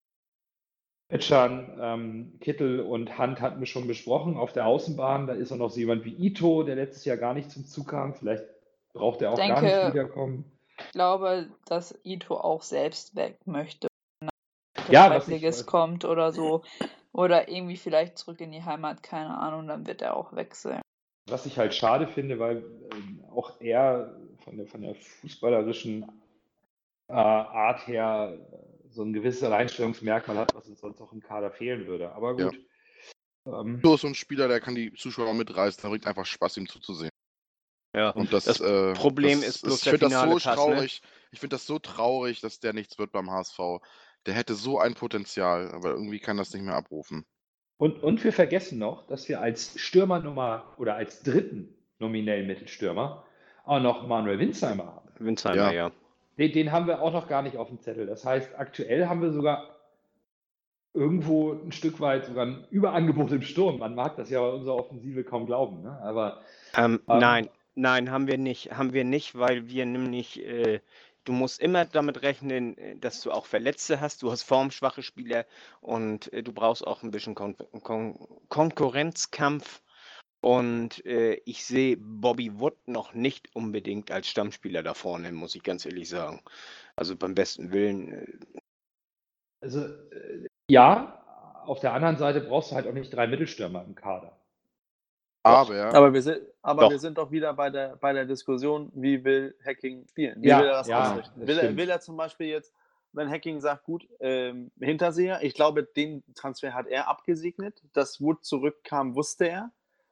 Etschan, ähm, Kittel und Hand hatten wir schon besprochen. Auf der Außenbahn, da ist auch noch so jemand wie Ito, der letztes Jahr gar nicht zum Zug kam. Vielleicht braucht er auch gar Denke- nicht wiederkommen. ich glaube, dass Ito auch selbst weg möchte, Ja, wenn was ich Zweitliges weiß. kommt oder so. Oder irgendwie vielleicht zurück in die Heimat, keine Ahnung, dann wird er auch wechseln. Was ich halt schade finde, weil ähm, auch er von der, von der fußballerischen äh, Art her äh, so ein gewisses Alleinstellungsmerkmal hat, was uns sonst auch im Kader fehlen würde. Aber Ja. gut. Ähm, Du ist so ein Spieler, der kann die Zuschauer mitreißen, da bringt einfach Spaß, ihm zuzusehen. Ja. Und das, Das äh, Problem das, ist bloß ich der finde das finale so Pass, ne? traurig. Ich finde das so traurig, dass der nichts wird beim H S V. Der hätte so ein Potenzial, aber irgendwie kann das nicht mehr abrufen. Und, und wir vergessen noch, dass wir als Stürmer Nummer oder als dritten nominellen Mittelstürmer auch noch Manuel Winsheimer haben. Winsheimer, ja. Ja. Den, den haben wir auch noch gar nicht auf dem Zettel. Das heißt, aktuell haben wir sogar irgendwo ein Stück weit sogar ein Überangebot im Sturm. Man mag das ja bei unserer Offensive kaum glauben, ne? Aber Ähm, ähm, nein, nein, haben wir nicht. Haben wir nicht, weil wir nämlich, äh, du musst immer damit rechnen, äh, dass du auch Verletzte hast. Du hast formschwache Spieler und äh, du brauchst auch ein bisschen Kon Kon Konkurrenzkampf. Und äh, ich sehe Bobby Wood noch nicht unbedingt als Stammspieler da vorne, muss ich ganz ehrlich sagen. Also beim besten Willen. Äh, also äh, ja, auf der anderen Seite brauchst du halt auch nicht drei Mittelstürmer im Kader. Aber, Aber wir sind, aber Doch. wir sind doch wieder bei der, bei der Diskussion, wie will Hacking spielen? Wie Ja, will er das ja, ausrichten? das Will er, stimmt. will er zum Beispiel jetzt, wenn Hacking sagt, gut, ähm, Hinterseher, ich glaube, den Transfer hat er abgesegnet. Dass Wood zurückkam, wusste er.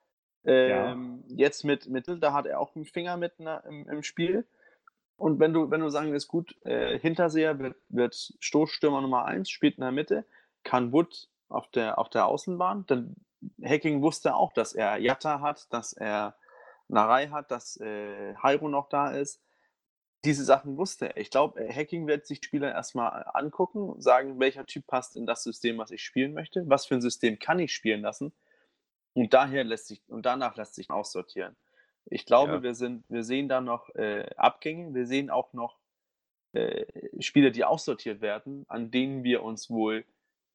Ähm, Jetzt mit Mittel, da hat er auch einen Finger mit na, im, im Spiel. Und wenn du, wenn du sagen willst, gut, äh, Hinterseher wird, wird Stoßstürmer Nummer eins, spielt in der Mitte, kann Wood auf der, auf der Außenbahn, dann Hacking wusste auch, dass er Jatta hat, dass er Narei hat, dass äh, Jairo noch da ist. Diese Sachen wusste er. Ich glaube, Hacking wird sich Spieler erstmal angucken, sagen, welcher Typ passt in das System, was ich spielen möchte, was für ein System kann ich spielen lassen. Und daher lässt sich, und danach lässt sich aussortieren. Ich glaube, Ja. wir sind, wir sehen da noch äh, Abgänge, wir sehen auch noch äh, Spieler, die aussortiert werden, an denen wir uns wohl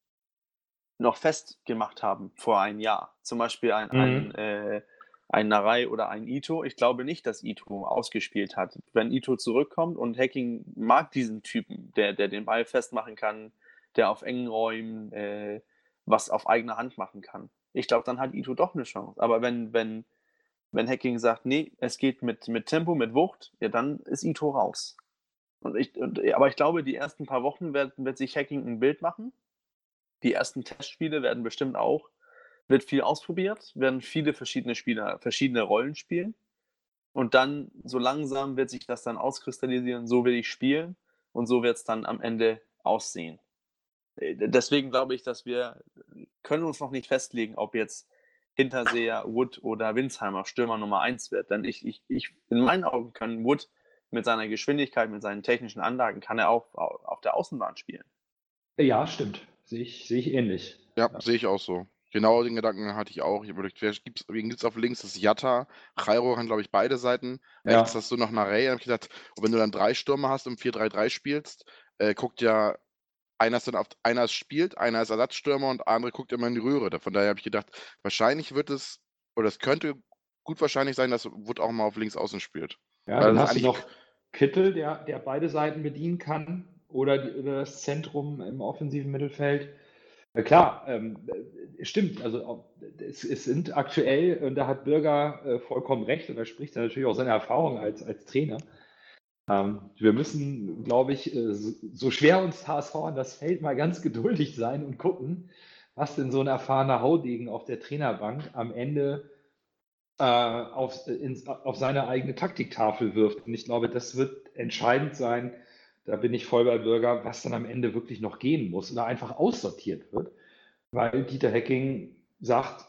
noch festgemacht haben vor einem Jahr. Zum Beispiel ein, Mhm. ein, äh, ein Narei oder ein Ito. Ich glaube nicht, dass Ito ausgespielt hat. Wenn Ito zurückkommt und Hacking mag diesen Typen, der, der den Ball festmachen kann, der auf engen Räumen äh, was auf eigene Hand machen kann. Ich glaube, dann hat Ito doch eine Chance. Aber wenn, wenn, wenn Hacking sagt, nee, es geht mit, mit Tempo, mit Wucht, ja, dann ist Ito raus. Und ich, und, aber ich glaube, die ersten paar Wochen wird, wird sich Hacking ein Bild machen. Die ersten Testspiele werden bestimmt auch, wird viel ausprobiert, werden viele verschiedene Spieler verschiedene Rollen spielen. Und dann, so langsam wird sich das dann auskristallisieren, so will ich spielen und so wird es dann am Ende aussehen. Deswegen glaube ich, dass wir können uns noch nicht festlegen, ob jetzt Hinterseher, Wood oder Winsheimer Stürmer Nummer eins wird. Denn ich, ich, ich, in meinen Augen kann Wood mit seiner Geschwindigkeit, mit seinen technischen Anlagen, kann er auch auf der Außenbahn spielen. Ja, stimmt. Sehe ich, sehe ich ähnlich. Ja, sehe ich auch so. Genau den Gedanken hatte ich auch. Ich habe überlegt, wer gibt's, wen gibt es auf links? Das ist Jatta. Jairo kann, glaube ich, beide Seiten. Ja. Rechts hast du noch Narey. Da habe ich gedacht, und wenn du dann drei Stürmer hast und vier drei drei spielst, äh, guckt ja, einer ist dann auf, einer ist spielt, einer ist Ersatzstürmer und der andere guckt immer in die Röhre. Von daher habe ich gedacht, wahrscheinlich wird es, oder es könnte gut wahrscheinlich sein, dass Wood auch mal auf links außen spielt. Ja, Weil dann das ist hast du eigentlich- noch Kittel, der, der beide Seiten bedienen kann, oder, die, oder das Zentrum im offensiven Mittelfeld. Na klar, ähm, äh, stimmt. Also auch, es, es sind aktuell, und da hat Bürger äh, vollkommen recht, und da spricht er natürlich auch seine Erfahrung als, als Trainer. Ähm, wir müssen, glaube ich, äh, so, so schwer uns H S V an das Feld, mal ganz geduldig sein und gucken, was denn so ein erfahrener Haudegen auf der Trainerbank am Ende äh, auf, ins, auf seine eigene Taktiktafel wirft. Und ich glaube, das wird entscheidend sein. Da bin ich voll bei Bürger, was dann am Ende wirklich noch gehen muss oder einfach aussortiert wird, weil Dieter Hecking sagt,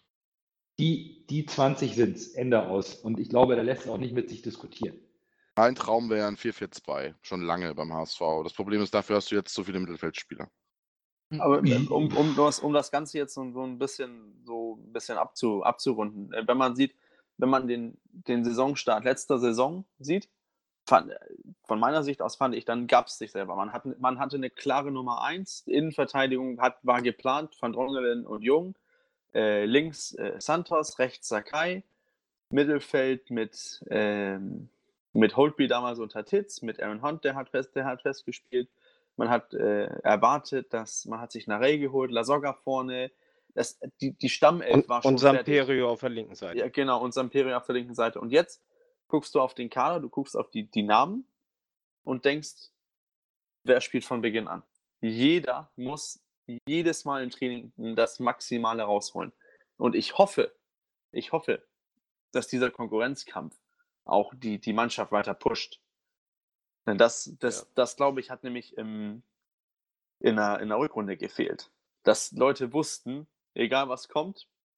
die, die zwanzig sind es, Ende aus. Und ich glaube, der lässt auch nicht mit sich diskutieren. Mein Traum wäre ein vier vier zwei, schon lange beim H S V. Das Problem ist, dafür hast du jetzt zu viele Mittelfeldspieler. Aber um, um, das, um das Ganze jetzt so, so ein bisschen, so ein bisschen abzu, abzurunden, wenn man sieht, wenn man den, den Saisonstart letzter Saison sieht, fand, von meiner Sicht aus fand ich, dann gab es sich selber. Man, hat, man hatte eine klare Nummer eins, Innenverteidigung hat, war geplant von Drongelen und Jung, äh, links äh, Santos, rechts Sakai, Mittelfeld mit, ähm, mit Holtby damals unter Titz, mit Aaron Hunt, der hat fest, der hat festgespielt. Man hat äh, erwartet, dass man hat sich Narey geholt, Lasogga vorne. Das, die, die Stammelf Und, war schon und Samperio auf der linken Seite. Ja, genau, und Samperio auf der linken Seite. Und jetzt guckst du auf den Kader, du guckst auf die, die Namen und denkst, wer spielt von Beginn an? Jeder muss jedes Mal im Training das Maximale rausholen. Und ich hoffe, ich hoffe, dass dieser Konkurrenzkampf auch die, die Mannschaft weiter pusht. Denn das, das, ja. das glaube ich, hat nämlich im, in, der, in der Rückrunde gefehlt. Dass Leute wussten, egal was kommt,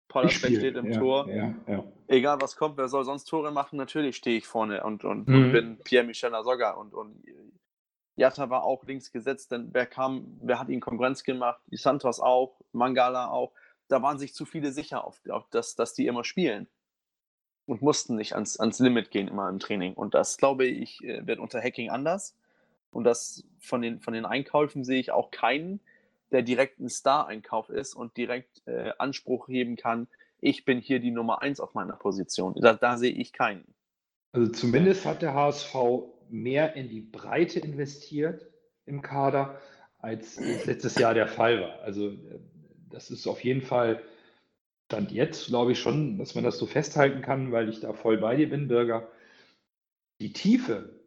Pollersbeck steht im ja, Tor. Ja, ja. Egal was kommt, wer soll sonst Tore machen? Natürlich stehe ich vorne und, und, Mhm. und bin Pierre-Michel Lasogga. Und, und Jatta war auch links gesetzt, denn wer kam, wer hat ihn Konkurrenz gemacht? Die Santos auch, Mangala auch. Da waren sich zu viele sicher, auf, auf das, dass die immer spielen. Und mussten nicht ans, ans Limit gehen immer im Training. Und das, glaube ich, wird unter Hacking anders. Und das von den, von den Einkäufen sehe ich auch keinen, der direkt ein Star-Einkauf ist und direkt äh, Anspruch heben kann, ich bin hier die Nummer eins auf meiner Position. Da, da sehe ich keinen. Also zumindest hat der H S V mehr in die Breite investiert im Kader, als es letztes Jahr der Fall war. Also das ist auf jeden Fall Stand jetzt, glaube ich schon, dass man das so festhalten kann, weil ich da voll bei dir bin, Birger. Die Tiefe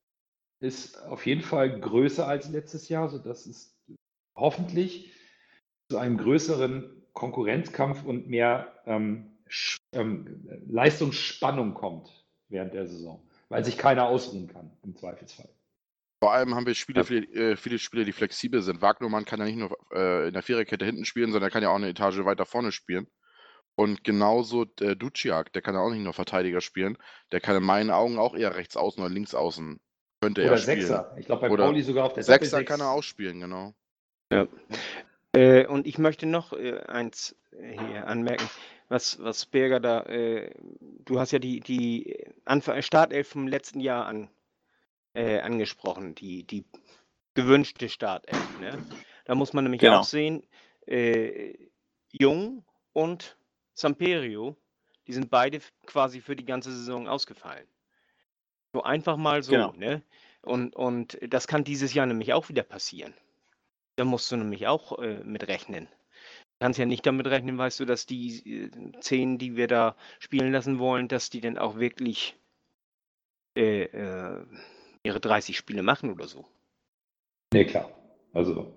ist auf jeden Fall größer als letztes Jahr, sodass es hoffentlich zu einem größeren Konkurrenzkampf und mehr ähm, ähm, Leistungsspannung kommt während der Saison, weil sich keiner ausruhen kann, im Zweifelsfall. Vor allem haben wir Spiele, viele, äh, viele Spieler, die flexibel sind. Wagnermann kann ja nicht nur äh, in der Viererkette hinten spielen, sondern er kann ja auch eine Etage weiter vorne spielen. Und genauso der Duciak, der kann ja auch nicht nur Verteidiger spielen. Der kann in meinen Augen auch eher rechts außen oder links außen. Könnte Oder er spielen. Sechser. Ich glaube, bei Oder Pauli sogar auf der Sechster Doppelsechs. kann er auch spielen, genau. Ja. Äh, und ich möchte noch äh, eins äh, hier anmerken, was, was Birger da, äh, du hast ja die, die Anfang, Startelf vom letzten Jahr an, äh, angesprochen, die, die gewünschte Startelf. Ne? Da muss man nämlich Genau. auch sehen, äh, Jung und Samperio, die sind beide f- quasi für die ganze Saison ausgefallen. So einfach mal so, Genau. ne? Und, und das kann dieses Jahr nämlich auch wieder passieren. Da musst du nämlich auch äh, mit rechnen. Du kannst ja nicht damit rechnen, weißt du, dass die äh, zehn, die wir da spielen lassen wollen, dass die dann auch wirklich äh, äh, ihre dreißig Spiele machen oder so. Nee, klar. Also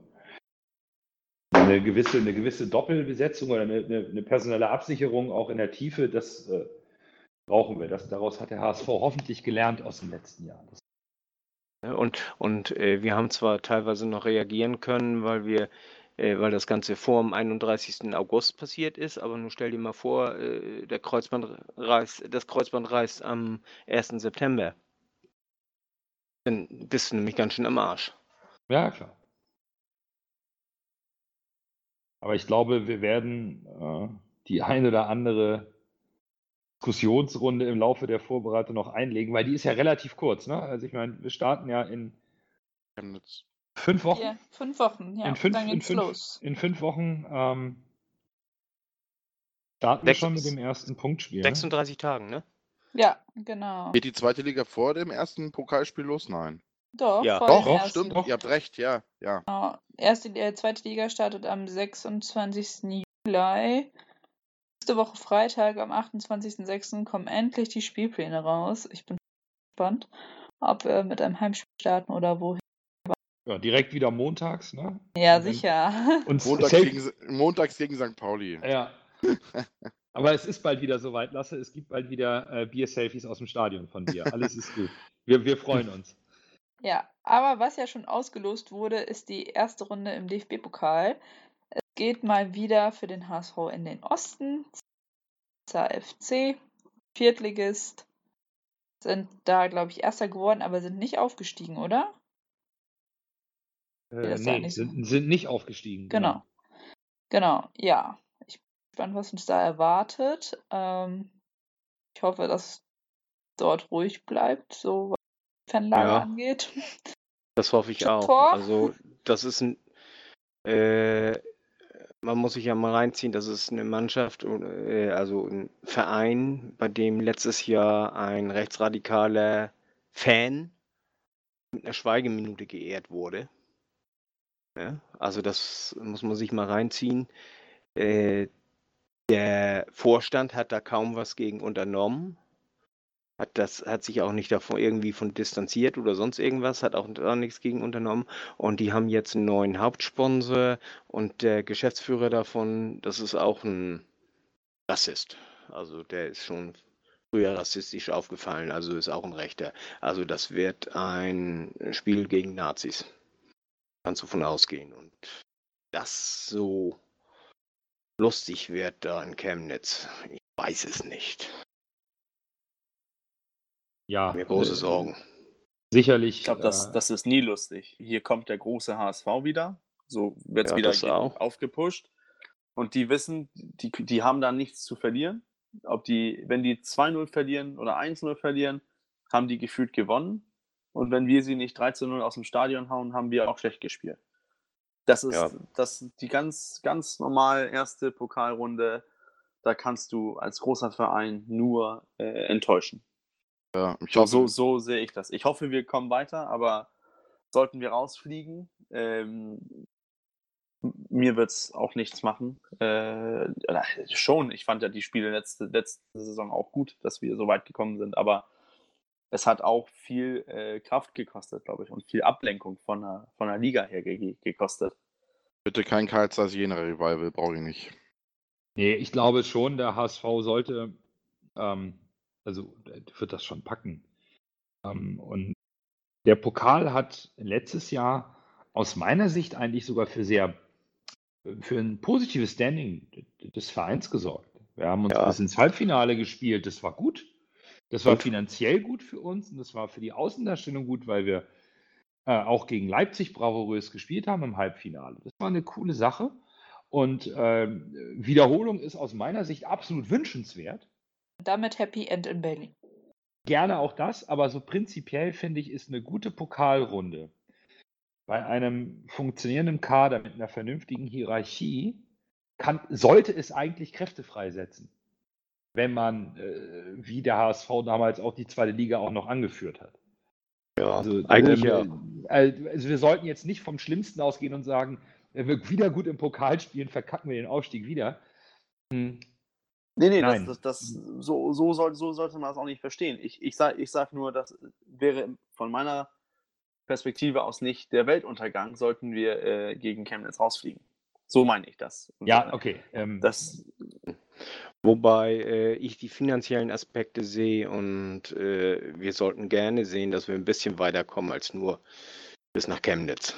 eine gewisse, eine gewisse Doppelbesetzung oder eine, eine, eine personelle Absicherung auch in der Tiefe, das äh, brauchen wir. Das, daraus hat der H S V hoffentlich gelernt aus dem letzten Jahr. Das, Ne? Und, und äh, wir haben zwar teilweise noch reagieren können, weil wir, äh, weil das Ganze vor dem einunddreißigsten August passiert ist, aber nun stell dir mal vor, äh, der Kreuzband reißt, das Kreuzband reißt am ersten September. Dann bist du nämlich ganz schön am Arsch. ja, klar. Aber ich glaube, wir werden äh, die ein oder andere Diskussionsrunde im Laufe der Vorbereitung noch einlegen, weil die ist ja relativ kurz. Ne? Also ich meine, wir starten ja in Chemnitz. fünf Wochen. Ja, fünf Wochen, ja. in fünf, dann in geht's fünf, los. in fünf Wochen ähm, starten wir Sechs- schon mit dem ersten Punktspiel. Ne? sechsunddreißig Tagen, ne? Ja, genau. Geht die zweite Liga vor dem ersten Pokalspiel los? Nein. Doch, Ja. vor Doch, dem doch, ersten. stimmt. Doch. Ihr habt recht, ja. ja. Genau. Erste, äh, zweite Liga startet am sechsundzwanzigsten Juli. Nächste Woche Freitag, am achtundzwanzigsten sechsten kommen endlich die Spielpläne raus. Ich bin gespannt, ob wir mit einem Heimspiel starten oder wohin. Ja, direkt wieder montags. Ne? Ja, Und dann- sicher. Und Montags safe- gegen, montags gegen Sankt Pauli. Ja. Aber es ist bald wieder soweit, Lasse. Es gibt bald wieder äh, Bier-Selfies aus dem Stadion von dir. Alles ist gut. Wir, wir freuen uns. Ja, aber was ja schon ausgelost wurde, ist die erste Runde im D F B-Pokal. Es geht mal wieder für den H S V in den Osten. Z F C, Viertligist, sind da, glaube ich, Erster geworden, aber sind nicht aufgestiegen, oder? Äh, das ja nee, nicht so. sind, sind nicht aufgestiegen. Genau. Genau, ja. Ich bin gespannt, was uns da erwartet. Ähm, ich hoffe, dass dort ruhig bleibt, so was die Fanlage Ja. angeht. Das hoffe ich auch. Tor. Also, das ist ein. Äh, man muss sich ja mal reinziehen, das ist eine Mannschaft, äh, also ein Verein, bei dem letztes Jahr ein rechtsradikaler Fan mit einer Schweigeminute geehrt wurde. Ja, also, das muss man sich mal reinziehen. Äh, der Vorstand hat da kaum was gegen unternommen. Hat, das, hat sich auch nicht davon irgendwie von distanziert oder sonst irgendwas, hat auch da nichts gegen unternommen. Und die haben jetzt einen neuen Hauptsponsor und der Geschäftsführer davon, das ist auch ein Rassist. Also der ist schon früher rassistisch aufgefallen, also ist auch ein Rechter. Also das wird ein Spiel gegen Nazis. Kannst du von ausgehen. Und das so lustig wird da in Chemnitz. Ich weiß es nicht. Ja, Mir große äh, Sorgen. sicherlich. Ich glaube, das, äh, das ist nie lustig. Hier kommt der große H S V wieder. So wird es Ja, wieder das ge- auch. aufgepusht. Und die wissen, die, die haben da nichts zu verlieren. Ob die, wenn die zwei null verlieren oder eins null verlieren, haben die gefühlt gewonnen. Und wenn wir sie nicht drei zu null aus dem Stadion hauen, haben wir auch schlecht gespielt. Das ist Ja. das die ganz, ganz normal erste Pokalrunde. Da kannst du als großer Verein nur äh, enttäuschen. Ja, ich So, hoffe, so, so sehe ich das. Ich hoffe, wir kommen weiter, aber sollten wir rausfliegen, ähm, m- mir wird es auch nichts machen. Äh, oder schon, ich fand ja die Spiele letzte, letzte Saison auch gut, dass wir so weit gekommen sind, aber es hat auch viel äh, Kraft gekostet, glaube ich, und viel Ablenkung von der, von der Liga her ge gekostet. bitte kein Karl Jena Revival, brauche ich nicht. Nee, ich glaube schon, der H S V sollte, ähm, also der wird das schon packen. Ähm, und der Pokal hat letztes Jahr aus meiner Sicht eigentlich sogar für sehr, für ein positives Standing des Vereins gesorgt. Wir haben uns Ja. bis ins Halbfinale gespielt, das war gut. Das war Und? finanziell gut für uns und das war für die Außendarstellung gut, weil wir äh, auch gegen Leipzig bravourös gespielt haben im Halbfinale. Das war eine coole Sache. Und ähm, Wiederholung ist aus meiner Sicht absolut wünschenswert. Damit Happy End in Berlin. Gerne auch das, aber so prinzipiell finde ich, ist eine gute Pokalrunde bei einem funktionierenden Kader mit einer vernünftigen Hierarchie, kann, sollte es eigentlich Kräfte freisetzen, wenn man, äh, wie der H S V damals auch die zweite Liga auch noch angeführt hat. Ja, Also, eigentlich ähm, ja. äh, also wir sollten jetzt nicht vom Schlimmsten ausgehen und sagen, wenn wir wieder gut im Pokal spielen, verkacken wir den Aufstieg wieder. Hm. Nee, nee, das, Nein. das, das, so, so, soll, so sollte man das auch nicht verstehen. Ich, ich sage ich sag nur, das wäre von meiner Perspektive aus nicht der Weltuntergang, sollten wir äh, gegen Chemnitz rausfliegen. So meine ich das. Und, Ja, äh, okay. Ähm, das, Wobei äh, ich die finanziellen Aspekte sehe und äh, wir sollten gerne sehen, dass wir ein bisschen weiterkommen als nur bis nach Chemnitz.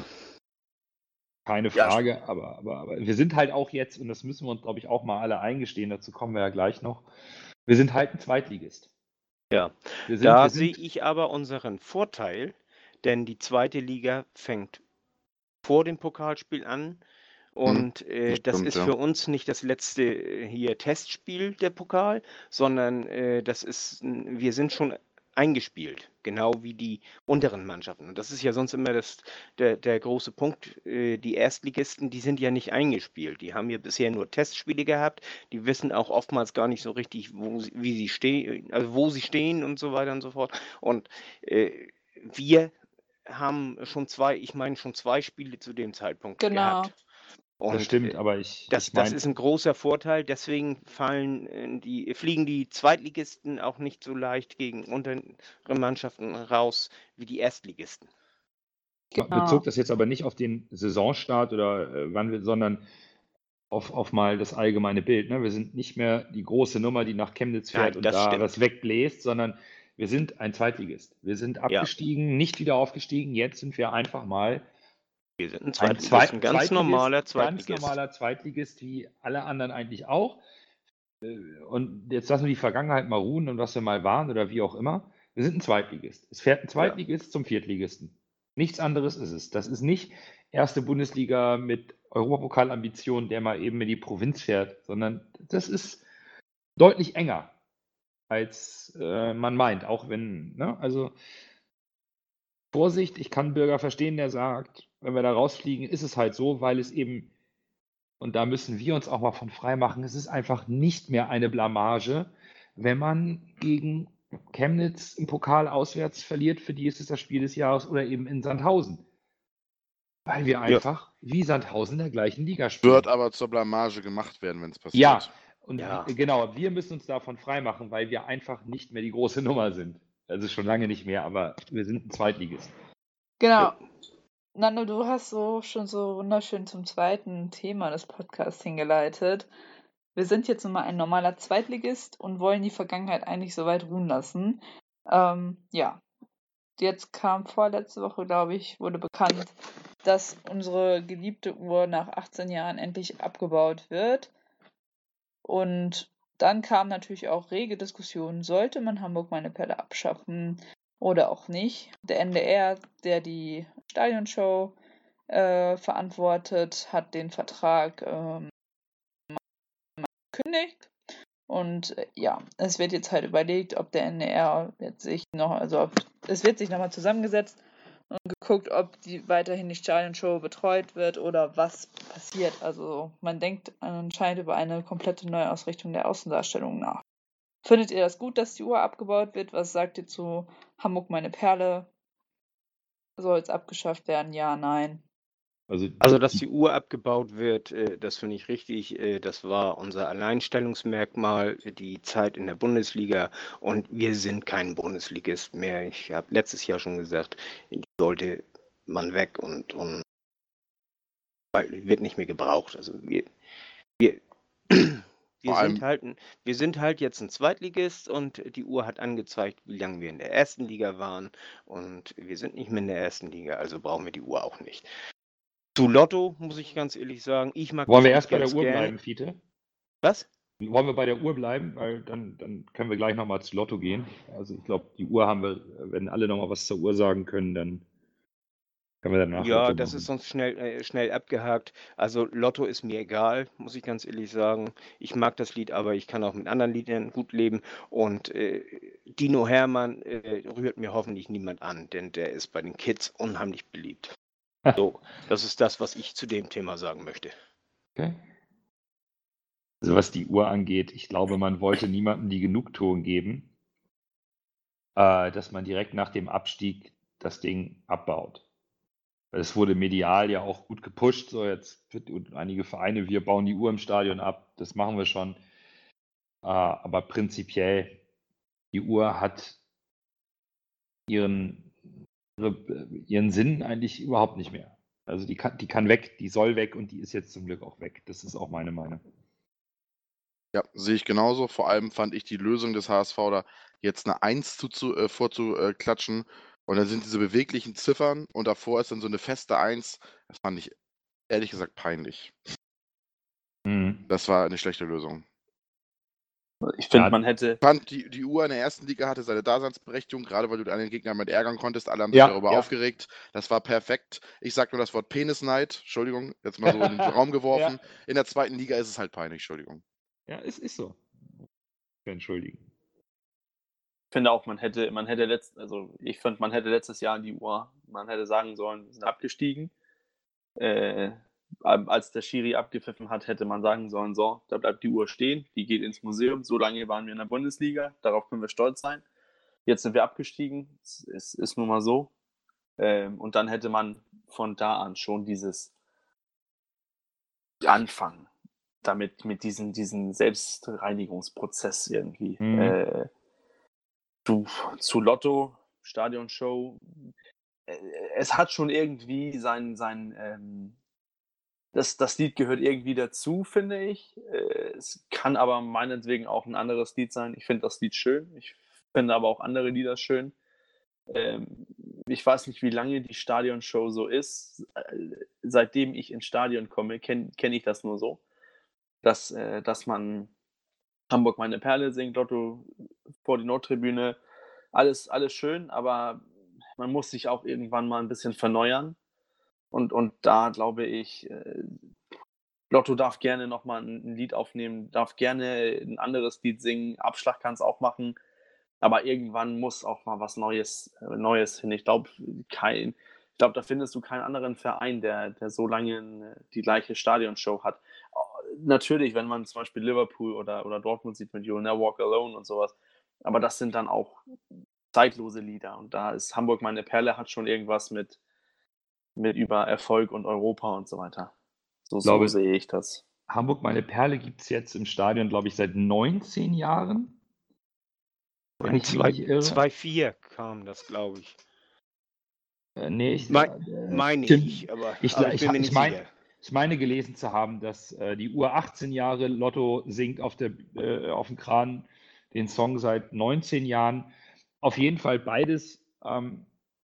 Keine Ja, Frage, aber, aber, aber wir sind halt auch jetzt, und das müssen wir uns, glaube ich, auch mal alle eingestehen, dazu kommen wir ja gleich noch, wir sind halt ein Zweitligist. Ja, Wir sind, da wir sehe sind, ich aber unseren Vorteil, denn die zweite Liga fängt vor dem Pokalspiel an und äh, das das stimmt, ist ja. für uns nicht das letzte äh, hier Testspiel der Pokal, sondern äh, das ist, n- wir sind schon eingespielt, genau wie die unteren Mannschaften. Und das ist ja sonst immer das, der, der große Punkt. Äh, die Erstligisten, die sind ja nicht eingespielt. Die haben ja bisher nur Testspiele gehabt. Die wissen auch oftmals gar nicht so richtig, wo sie, wie sie stehen, also wo sie stehen und so weiter und so fort. Und äh, wir haben schon zwei, ich meine schon zwei Spiele zu dem Zeitpunkt Genau. gehabt. das Und stimmt, äh, aber ich, das, ich das meine, ist ein großer Vorteil. Deswegen fallen äh, die, fliegen die Zweitligisten auch nicht so leicht gegen untere Mannschaften raus wie die Erstligisten. man Genau. bezog das jetzt aber nicht auf den Saisonstart oder äh, wann wir, sondern auf, auf mal das allgemeine Bild. Ne? Wir sind nicht mehr die große Nummer, die nach Chemnitz fährt Nein, und das da stimmt. was wegbläst, sondern wir sind ein Zweitligist. Wir sind abgestiegen, nicht wieder aufgestiegen. Jetzt sind wir einfach mal Wir sind ein ein Zweitligist, Zweit ein ganz Zweitligist, normaler ganz Zweitligist. normaler Zweitligist, wie alle anderen eigentlich auch. Äh, Und jetzt lassen wir die Vergangenheit mal ruhen und was wir mal waren oder wie auch immer. Wir sind ein Zweitligist. Es fährt ein Zweitligist zum Viertligisten. Nichts anderes ist es. Das ist nicht erste Bundesliga mit Europapokalambitionen, der mal eben in die Provinz fährt, sondern das ist deutlich enger, als äh, man meint. Auch wenn, ne, also Vorsicht, ich kann einen Bürger verstehen, der sagt, wenn wir da rausfliegen, ist es halt so, weil es eben, und da müssen wir uns auch mal von frei machen, es ist einfach nicht mehr eine Blamage, wenn man gegen Chemnitz im Pokal auswärts verliert, für die ist es das Spiel des Jahres, oder eben in Sandhausen. Weil wir Ja, einfach wie Sandhausen in der gleichen Liga spielen. Wird aber zur Blamage gemacht werden, wenn es passiert. Ja, und Ja. wie, genau, wir müssen uns davon freimachen, weil wir einfach nicht mehr die große Nummer sind. Also schon lange nicht mehr, aber wir sind ein Zweitligist. Genau. Nando, du hast so schon so wunderschön zum zweiten Thema des Podcasts hingeleitet. Wir sind jetzt nun mal ein normaler Zweitligist und wollen die Vergangenheit eigentlich so weit ruhen lassen. Ähm, ja, jetzt kam vorletzte Woche, glaube ich, wurde bekannt, dass unsere geliebte Uhr nach achtzehn Jahren endlich abgebaut wird. Und dann kam natürlich auch rege Diskussionen, sollte man Hamburg meine Perle abschaffen oder auch nicht. Der N D R, der die Stadionshow äh, verantwortet, hat den Vertrag ähm, gekündigt. Und äh, ja, es wird jetzt halt überlegt, ob der N D R jetzt sich noch, also ob, es wird sich nochmal zusammengesetzt und geguckt, ob die weiterhin die Stadionshow betreut wird oder was passiert. Also man denkt anscheinend über eine komplette Neuausrichtung der Außendarstellung nach. Findet ihr das gut, dass die Uhr abgebaut wird? Was sagt ihr zu Hamburg meine Perle? Soll es abgeschafft werden? Ja, nein. Also, Also, dass die Uhr abgebaut wird, äh, das finde ich richtig. Äh, das war unser Alleinstellungsmerkmal, äh, die Zeit in der Bundesliga. Und wir sind kein Bundesligist mehr. Ich habe letztes Jahr schon gesagt, die sollte man weg und, und weil wird nicht mehr gebraucht. Also wir, wir, wir, Vor allem- sind halt, ein- wir sind halt jetzt ein Zweitligist und die Uhr hat angezeigt, wie lange wir in der ersten Liga waren. Und wir sind nicht mehr in der ersten Liga, also brauchen wir die Uhr auch nicht. Zu Lotto muss ich ganz ehrlich sagen, ich mag wollen das wir Lied erst bei der ganz Uhr gerne. bleiben, Fiete? Was? Wollen wir bei der Uhr bleiben, weil dann, dann können wir gleich nochmal zu Lotto gehen. Also ich glaube, die Uhr haben wir, wenn alle nochmal was zur Uhr sagen können, dann können wir danach Ja, Lotto das machen. ist sonst schnell, äh, schnell abgehakt. Also Lotto ist mir egal, muss ich ganz ehrlich sagen. Ich mag das Lied, aber ich kann auch mit anderen Liedern gut leben. Und äh, Dino Hermann äh, rührt mir hoffentlich niemand an, denn der ist bei den Kids unheimlich beliebt. So, das ist das, was ich zu dem Thema sagen möchte. Okay. Also was die Uhr angeht, ich glaube, man wollte niemandem die Genugtuung geben, äh, dass man direkt nach dem Abstieg das Ding abbaut. Es wurde medial ja auch gut gepusht, so jetzt und einige Vereine, wir bauen die Uhr im Stadion ab, das machen wir schon. Äh, aber prinzipiell, die Uhr hat ihren, ihre, ihren Sinn eigentlich überhaupt nicht mehr. Also die kann, die kann weg, die soll weg und die ist jetzt zum Glück auch weg. Das ist auch meine Meinung. Ja, sehe ich genauso. Vor allem fand ich die Lösung des H S V da jetzt eine eins zu, zu, äh, vorzuklatschen. Und dann sind diese beweglichen Ziffern und davor ist dann so eine feste eins. Das fand ich ehrlich gesagt peinlich. Mhm. Das war eine schlechte Lösung. Ich finde, Ja, man hätte. Ich fand, die, die Uhr in der ersten Liga hatte seine Daseinsberechtigung, gerade weil du einen Gegner mit ärgern konntest. Alle haben sich Ja, darüber ja. aufgeregt. Das war perfekt. Ich sag nur das Wort Penisneid. Entschuldigung, jetzt mal so in den Raum geworfen. In der zweiten Liga ist es halt peinlich. Entschuldigung. Ja, es ist so. Entschuldigen. Ich finde auch, man hätte, man hätte letzt, also ich finde, man hätte letztes Jahr die Uhr, man hätte sagen sollen, wir sind abgestiegen. Äh, als der Schiri abgepfiffen hat, hätte man sagen sollen, so, da bleibt die Uhr stehen, die geht ins Museum, so lange waren wir in der Bundesliga, darauf können wir stolz sein. Jetzt sind wir abgestiegen, es ist, ist nun mal so. Ähm, und dann hätte man von da an schon dieses Anfangen damit, mit diesem, diesem Selbstreinigungsprozess irgendwie. Mhm. Äh, zu, zu Lotto, Stadionshow, äh, es hat schon irgendwie sein, sein ähm, das, das Lied gehört irgendwie dazu, finde ich. Äh, es kann aber meinetwegen auch ein anderes Lied sein. Ich finde das Lied schön. Ich finde aber auch andere Lieder schön. Ähm, ich weiß nicht, wie lange die Stadionshow so ist. Äh, seitdem ich ins Stadion komme, kenne kenn ich das nur so, dass, äh, dass man Hamburg meine Perle singt, Lotto vor die Nordtribüne. Alles, alles schön, aber man muss sich auch irgendwann mal ein bisschen verneuern. Und, und da glaube ich, äh, Lotto darf gerne nochmal ein, ein Lied aufnehmen, darf gerne ein anderes Lied singen, Abschlag kann es auch machen, aber irgendwann muss auch mal was Neues, äh, Neues hin. Ich glaube, kein, ich glaube, da findest du keinen anderen Verein, der, der so lange die gleiche Stadionshow hat. Natürlich, wenn man zum Beispiel Liverpool oder, oder Dortmund sieht mit You'll Never Walk Alone und sowas, aber das sind dann auch zeitlose Lieder und da ist Hamburg meine Perle, hat schon irgendwas mit, mit über Erfolg und Europa und so weiter. So, so glaube, sehe ich das. Hamburg meine Perle gibt es jetzt im Stadion, glaube ich, seit neunzehn Jahren. Wenn ich mich nicht irre. zwei vier kam das, glaube ich. Äh, nee, ich Mein, äh, meine stimmt. ich, aber, Ich, aber ich ich, bin mir ich, nicht mein, sicher. ich meine gelesen zu haben, dass äh, die Uhr achtzehn Jahre Lotto singt auf, der, äh, auf dem Kran den Song seit neunzehn Jahren. Auf jeden Fall beides, ähm,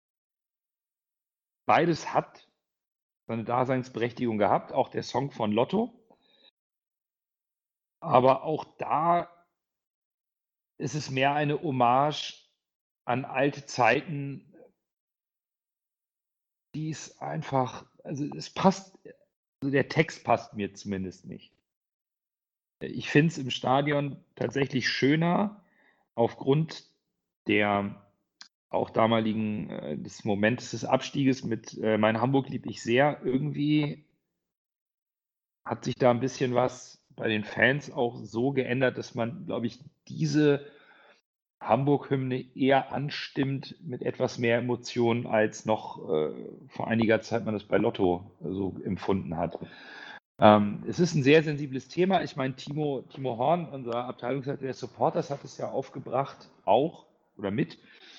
beides hat seine Daseinsberechtigung gehabt, auch der Song von Lotto. Aber auch da ist es mehr eine Hommage an alte Zeiten, die es einfach, also es passt, also der Text passt mir zumindest nicht. Ich finde es im Stadion tatsächlich schöner aufgrund der auch damaligen äh, des Moments des Abstieges mit äh, Mein Hamburg lieb ich sehr. Irgendwie hat sich da ein bisschen was bei den Fans auch so geändert, dass man, glaube ich, diese Hamburg-Hymne eher anstimmt mit etwas mehr Emotionen, als noch äh, vor einiger Zeit man das bei Lotto so empfunden hat. Ähm, es ist ein sehr sensibles Thema. Ich meine, Timo, Timo Horn, unser Abteilungsleiter der Supporters, hat es ja aufgebracht, auch oder mit.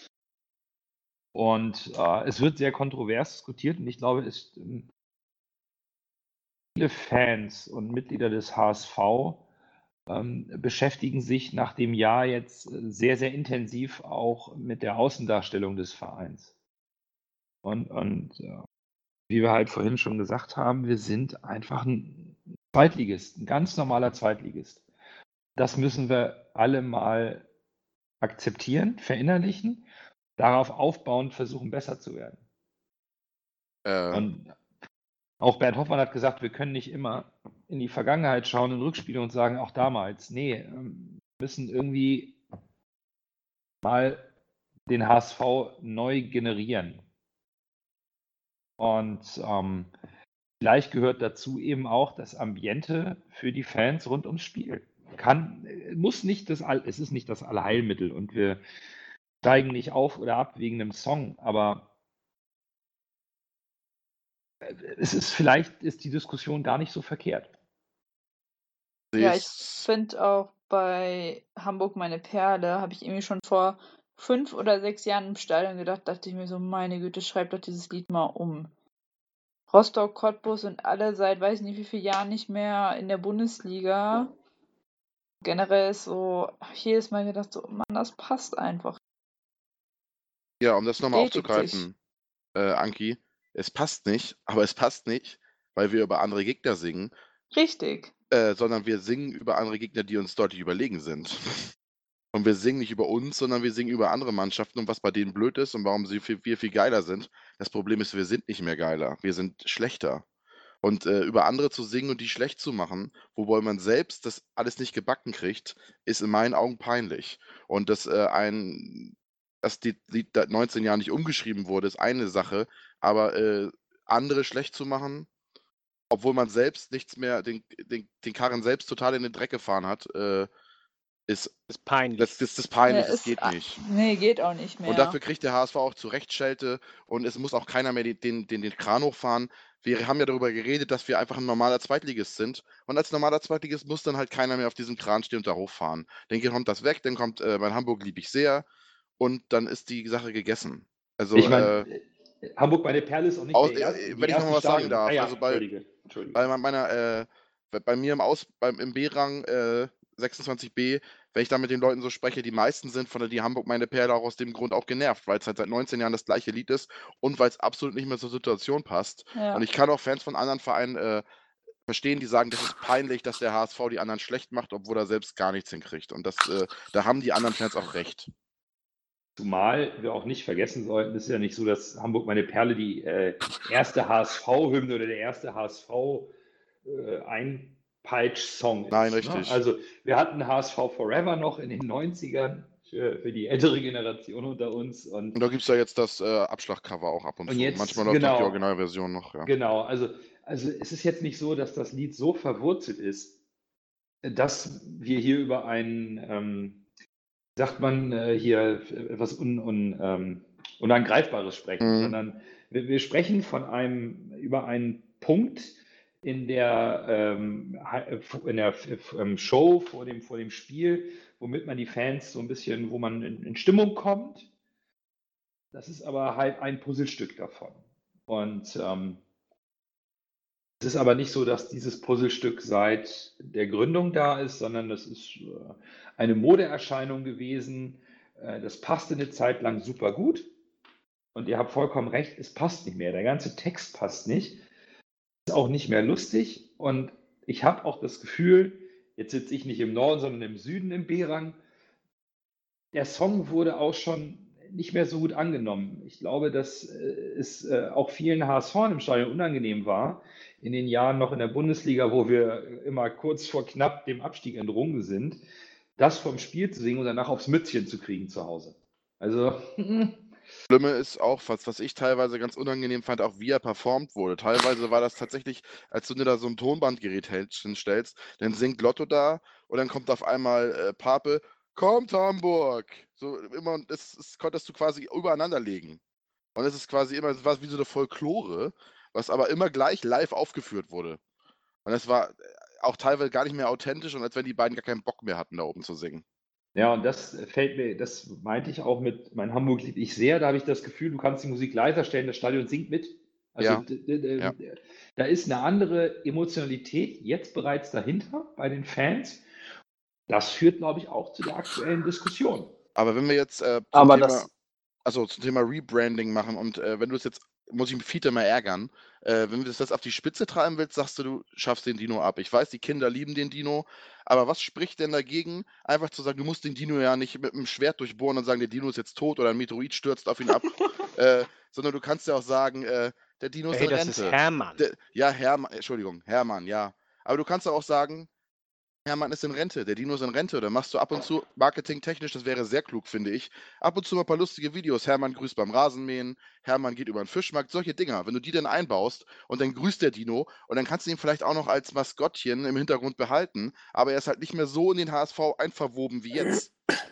Und äh, es wird sehr kontrovers diskutiert und ich glaube, es ähm, viele Fans und Mitglieder des H S V ähm, beschäftigen sich nach dem Jahr jetzt äh, sehr, sehr intensiv auch mit der Außendarstellung des Vereins. Und, und äh, wie wir halt vorhin schon gesagt haben, wir sind einfach ein Zweitligist, ein ganz normaler Zweitligist. Das müssen wir alle mal akzeptieren, verinnerlichen, darauf aufbauend versuchen, besser zu werden. Äh, Und auch Bernd Hoffmann hat gesagt, wir können nicht immer in die Vergangenheit schauen, in Rückspiele und sagen, auch damals. Nee, ähm, wir müssen irgendwie mal den H S V neu generieren. Und ähm, vielleicht gehört dazu eben auch das Ambiente für die Fans rund ums Spiel. Kann, muss nicht das All, es ist nicht das Allheilmittel und wir steigen nicht auf oder ab wegen einem Song, aber es ist vielleicht ist die Diskussion gar nicht so verkehrt. Ja, ich finde auch bei Hamburg meine Perle, habe ich irgendwie schon vor fünf oder sechs Jahren im Stadion gedacht, dachte ich mir so, meine Güte, schreib doch dieses Lied mal um. Rostock, Cottbus sind alle seit weiß nicht wie vielen Jahren nicht mehr in der Bundesliga. Generell ist so, hab ich jedes Mal gedacht, so, Mann, das passt einfach. Ja, um das nochmal Bestätigt sich. aufzugreifen, äh, Anki, es passt nicht, aber es passt nicht, weil wir über andere Gegner singen, Richtig. äh, sondern wir singen über andere Gegner, die uns deutlich überlegen sind. Und wir singen nicht über uns, sondern wir singen über andere Mannschaften und was bei denen blöd ist und warum sie viel, wir viel geiler sind. Das Problem ist, wir sind nicht mehr geiler, wir sind schlechter. Und äh, über andere zu singen und die schlecht zu machen, wobei man selbst das alles nicht gebacken kriegt, ist in meinen Augen peinlich. Und dass äh, ein, dass die Lied seit neunzehn Jahren nicht umgeschrieben wurde, ist eine Sache, aber äh, andere schlecht zu machen, obwohl man selbst nichts mehr, den, den, den Karren selbst total in den Dreck gefahren hat, äh, ist, Das ist peinlich. das, das, das ist peinlich, Ja, das ist, geht ah, nicht. nee, geht auch nicht mehr. Und dafür kriegt der H S V auch zu Recht Schelte und es muss auch keiner mehr den, den, den, den Kran hochfahren. Wir haben ja darüber geredet, dass wir einfach ein normaler Zweitligist sind. Und als normaler Zweitligist muss dann halt keiner mehr auf diesem Kran stehen und da hochfahren. Dann kommt das weg, dann kommt äh, mein Hamburg lieb ich sehr und dann ist die Sache gegessen. Also, Ich meine, äh, Hamburg meine Perle ist auch nicht aus, der erste, äh, die wenn ich noch erste mal was sagen Stadion. darf, Ah, ja, also bei, Entschuldige, Entschuldige. bei meiner, äh, bei- bei mir im Aus, beim, im B-Rang äh, sechsundzwanzig b, wenn ich da mit den Leuten so spreche, die meisten sind von der Die Hamburg meine Perle auch aus dem Grund auch genervt, weil es halt seit neunzehn Jahren das gleiche Lied ist und weil es absolut nicht mehr zur Situation passt. Ja. Und ich kann auch Fans von anderen Vereinen äh, verstehen, die sagen, das ist peinlich, dass der H S V die anderen schlecht macht, obwohl er selbst gar nichts hinkriegt. Und das, äh, da haben die anderen Fans auch recht. Zumal wir auch nicht vergessen sollten, es ist ja nicht so, dass Hamburg meine Perle die äh, erste H S V-Hymne oder der erste H S V-Einpeitsch-Song ist. Nein, Ne? richtig. Also wir hatten H S V Forever noch in den neunzigern für, für die ältere Generation unter uns. Und, Und da gibt es ja jetzt das äh, Abschlagcover auch ab und, und zu. jetzt, Manchmal läuft genau, auch die Originalversion noch. Ja. Genau, also, also es ist jetzt nicht so, dass das Lied so verwurzelt ist, dass wir hier über ein, ähm, sagt man äh, hier, etwas un, un, ähm, Unangreifbares sprechen, Mhm. sondern wir, wir sprechen von einem, über einen Punkt in der, ähm, in der ähm, Show vor dem, vor dem Spiel, womit man die Fans so ein bisschen, wo man in, in Stimmung kommt. Das ist aber halt ein Puzzlestück davon. Und ähm, es ist aber nicht so, dass dieses Puzzlestück seit der Gründung da ist, sondern das ist äh, eine Modeerscheinung gewesen. Äh, das passte eine Zeit lang super gut. Und ihr habt vollkommen recht, es passt nicht mehr. Der ganze Text passt nicht. Ist auch nicht mehr lustig. Und ich habe auch das Gefühl, jetzt sitze ich nicht im Norden, sondern im Süden im B-Rang. Der Song wurde auch schon nicht mehr so gut angenommen. Ich glaube, dass äh, es äh, auch vielen HSVern im Stadion unangenehm war, in den Jahren noch in der Bundesliga, wo wir immer kurz vor knapp dem Abstieg entrungen sind, das vom Spiel zu singen und danach aufs Mützchen zu kriegen zu Hause. Also, Schlimme ist auch, was, was ich teilweise ganz unangenehm fand, auch wie er performt wurde. Teilweise war das tatsächlich, als du dir da so ein Tonbandgerät hält- hinstellst, dann singt Lotto da und dann kommt auf einmal äh, Pape, kommt Hamburg! So immer, und das, das konntest du quasi übereinander legen. Und es ist quasi immer, es war wie so eine Folklore, was aber immer gleich live aufgeführt wurde. Und es war äh, auch teilweise gar nicht mehr authentisch und als wenn die beiden gar keinen Bock mehr hatten, da oben zu singen. ja, und das fällt mir, das meinte ich auch mit mein Hamburg liebe ich sehr. Da habe ich das Gefühl, du kannst die Musik leiser stellen, das Stadion singt mit. Also Ja, d- d- d- ja. da ist eine andere Emotionalität jetzt bereits dahinter bei den Fans. Das führt, glaube ich, auch zu der aktuellen Diskussion. Aber wenn wir jetzt äh, zum Aber Thema, das, also zum Thema Rebranding machen und äh, wenn du es jetzt, muss ich Fiete mal ärgern, äh, wenn du das auf die Spitze treiben willst, sagst du, du schaffst den Dino ab. Ich weiß, die Kinder lieben den Dino, aber was spricht denn dagegen, einfach zu sagen, du musst den Dino ja nicht mit einem Schwert durchbohren und sagen, der Dino ist jetzt tot oder ein Meteorit stürzt auf ihn ab, äh, sondern du kannst ja auch sagen, äh, der Dino ist Hey, in das ist Rente. Hermann. Der, ja, Hermann, Entschuldigung, Hermann, ja. Aber du kannst auch sagen, Hermann ist in Rente, der Dino ist in Rente. Da machst du ab und zu marketingtechnisch, das wäre sehr klug, finde ich. Ab und zu mal ein paar lustige Videos. Hermann grüßt beim Rasenmähen, Hermann geht über den Fischmarkt, solche Dinger. Wenn du die dann einbaust und dann grüßt der Dino und dann kannst du ihn vielleicht auch noch als Maskottchen im Hintergrund behalten, aber er ist halt nicht mehr so in den H S V einverwoben wie jetzt.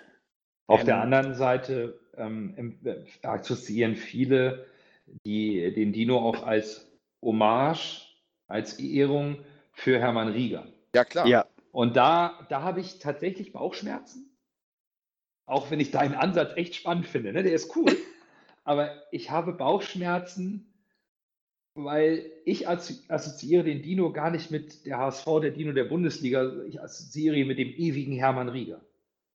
Auf der Ähm, anderen Seite ähm, em- äh, assoziieren viele die, den Dino auch als Hommage, als Ehrung für Hermann Rieger. Ja, klar. Ja, Und da, da habe ich tatsächlich Bauchschmerzen, auch wenn ich deinen Ansatz echt spannend finde. Ne? Der ist cool, aber ich habe Bauchschmerzen, weil ich assozi- assoziiere den Dino gar nicht mit der H S V, der Dino der Bundesliga. Ich assoziiere ihn mit dem ewigen Hermann Rieger.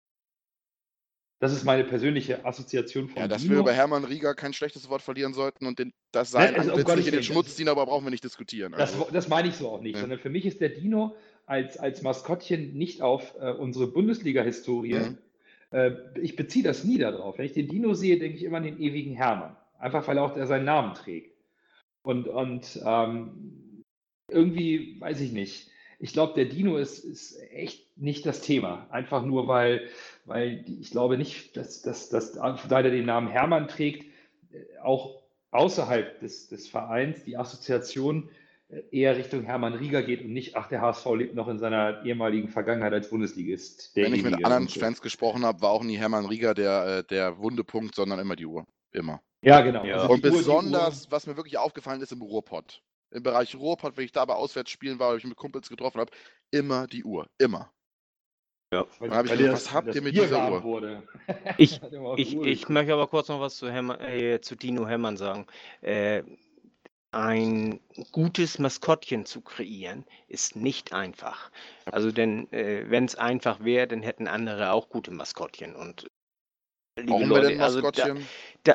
Das ist meine persönliche Assoziation Ja, von dass wir über Dino. Hermann Rieger kein schlechtes Wort verlieren sollten und den, das Nein, sein also um Antlitz Gottes nicht in den Willen, Schmutz das, ziehen, aber brauchen wir nicht diskutieren. das, Also, das meine ich so auch nicht, ne? sondern für mich ist der Dino als, als Maskottchen nicht auf äh, unsere Bundesliga-Historie. Mhm. Äh, ich beziehe das nie darauf. Wenn ich den Dino sehe, denke ich immer an den ewigen Hermann. Einfach weil auch der seinen Namen trägt. Und, und ähm, irgendwie, weiß ich nicht. Ich glaube, der Dino ist, ist echt nicht das Thema. Einfach nur, weil, weil die, ich glaube nicht, dass, dass, dass, weil er den Namen Hermann trägt, äh, auch außerhalb des, des Vereins die Assoziation äh, eher Richtung Hermann Rieger geht und nicht, ach, der H S V lebt noch in seiner ehemaligen Vergangenheit als Bundesligist. Der Wenn ich mit ewige. anderen Und, äh, Fans gesprochen habe, war auch nie Hermann Rieger der, äh, der wunde Punkt, sondern immer die Uhr. Immer. ja, genau. Ja. Also Und die Uhr, die besonders, Uhr, was mir wirklich aufgefallen ist, im Ruhrpott. Im Bereich Ruhrpott, wenn ich da bei Auswärtsspielen war, weil ich mich mit Kumpels getroffen habe, immer die Uhr. Immer. ja. weil, Dann habe ich weil gesagt, das, was habt das ihr mit Bier dieser warm Uhr? wurde. Ich, Hat immer auf die ich, Uhr ich geguckt. möchte aber kurz noch was zu, Hermann, äh, zu Dino Hermann sagen. Äh, ein gutes Maskottchen zu kreieren, ist nicht einfach. Also denn äh, wenn es einfach wäre, dann hätten andere auch gute Maskottchen. Und liebe Brauchen wir Leute, denn also da, Maskottchen? da,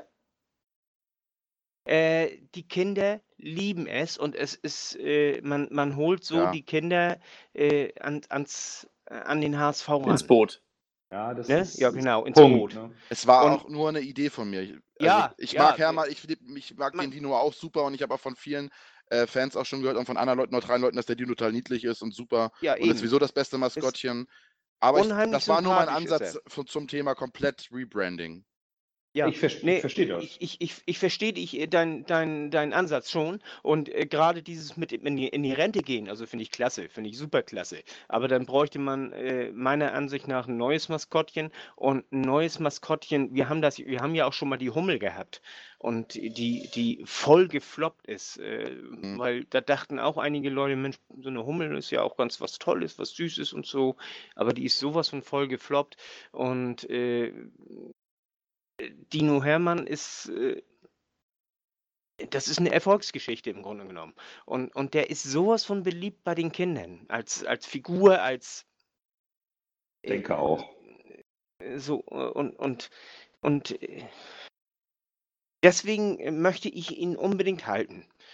äh, die Kinder lieben es und es ist, äh, man, man holt so Ja. die Kinder äh, an, ans, äh, an den H S V ran. ins Boot. Ja, das Ne? ist, Ja, ist genau, ins Punkt. Boot. Ne? Es war Und auch nur eine Idee von mir. Ich- Also ja, ich ja, mag äh, Hermann, ich, ich mag man- den Dino auch super und ich habe auch von vielen äh, Fans auch schon gehört und von anderen Leuten, neutralen Leuten, dass der Dino total niedlich ist und super ja, und ist eben. sowieso das beste Maskottchen. Aber ich, Unheimlich das war nur mein sympathisch ist Ansatz er. von, zum Thema komplett Rebranding. Ja, Ich, ver ich nee, verstehe das. ich, ich, ich, ich verstehe dich, äh, dein, dein, deinen Ansatz schon. Und äh, gerade dieses mit in die, in die Rente gehen, also finde ich klasse, finde ich super klasse. Aber dann bräuchte man äh, meiner Ansicht nach ein neues Maskottchen. Und ein neues Maskottchen, wir haben das, wir haben ja auch schon mal die Hummel gehabt. Und die, die voll gefloppt ist. Äh, Mhm. Weil da dachten auch einige Leute, Mensch, so eine Hummel ist ja auch ganz was Tolles, was Süßes und so. Aber die ist sowas von voll gefloppt. Und äh, Dino Hermann ist, äh, das ist eine Erfolgsgeschichte im Grunde genommen. Und, und der ist sowas von beliebt bei den Kindern. Als, als Figur, als Ich denke auch. äh, so äh, und, und, und äh, deswegen äh, möchte ich ihn unbedingt halten.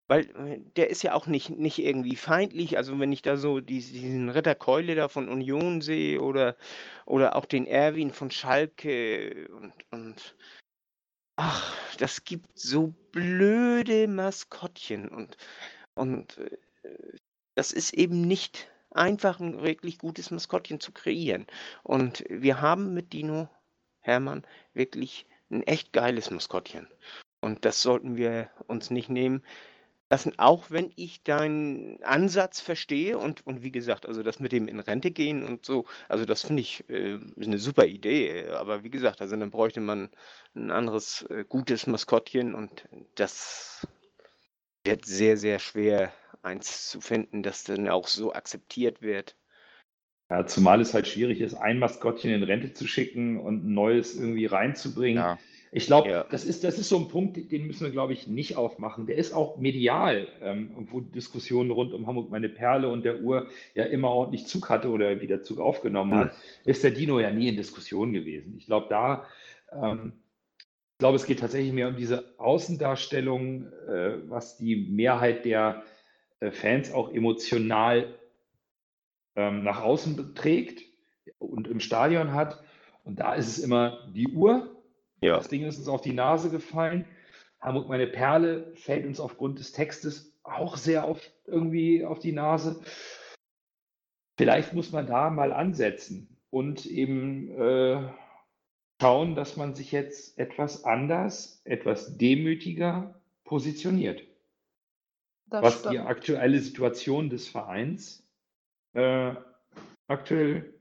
Weil äh, der ist ja auch nicht, nicht irgendwie feindlich. Also wenn ich da so dies- diesen Ritter Keule da von Union sehe oder, oder auch den Erwin von Schalke und, und ach, das gibt so blöde Maskottchen und, und äh, das ist eben nicht einfach ein wirklich gutes Maskottchen zu kreieren. Und wir haben mit Dino Hermann wirklich ein echt geiles Maskottchen. Und das sollten wir uns nicht nehmen lassen, auch wenn ich deinen Ansatz verstehe und, und wie gesagt, also das mit dem in Rente gehen und so, also das finde ich äh, eine super Idee. Aber wie gesagt, also dann bräuchte man ein anderes äh, gutes Maskottchen und das wird sehr, sehr schwer, eins zu finden, das dann auch so akzeptiert wird. Ja, zumal es halt schwierig ist, ein Maskottchen in Rente zu schicken und ein neues irgendwie reinzubringen. Ja. Ich glaube, Ja. das ist, das ist so ein Punkt, den müssen wir, glaube ich, nicht aufmachen. Der ist auch medial, ähm, wo Diskussionen rund um Hamburg meine Perle und der Uhr ja immer ordentlich Zug hatte oder wieder Zug aufgenommen hat, ist der Dino ja nie in Diskussion gewesen. Ich glaube, da, ähm, ich glaube, es geht tatsächlich mehr um diese Außendarstellung, äh, was die Mehrheit der äh, Fans auch emotional ähm, nach außen trägt und im Stadion hat. Und da ist es immer die Uhr. Ja. Das Ding ist uns auf die Nase gefallen. Hamburg meine Perle fällt uns aufgrund des Textes auch sehr auf, irgendwie auf die Nase. Vielleicht muss man da mal ansetzen und eben äh, schauen, dass man sich jetzt etwas anders, etwas demütiger positioniert. Das was die stimmt. aktuelle Situation des Vereins äh, aktuell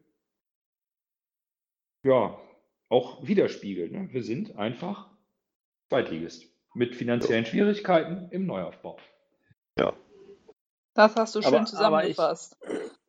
ja auch widerspiegelt. Ne? Wir sind einfach Zweitligist mit finanziellen Schwierigkeiten im Neuaufbau. Ja. Das hast du schön Aber, aber ich, zusammengefasst.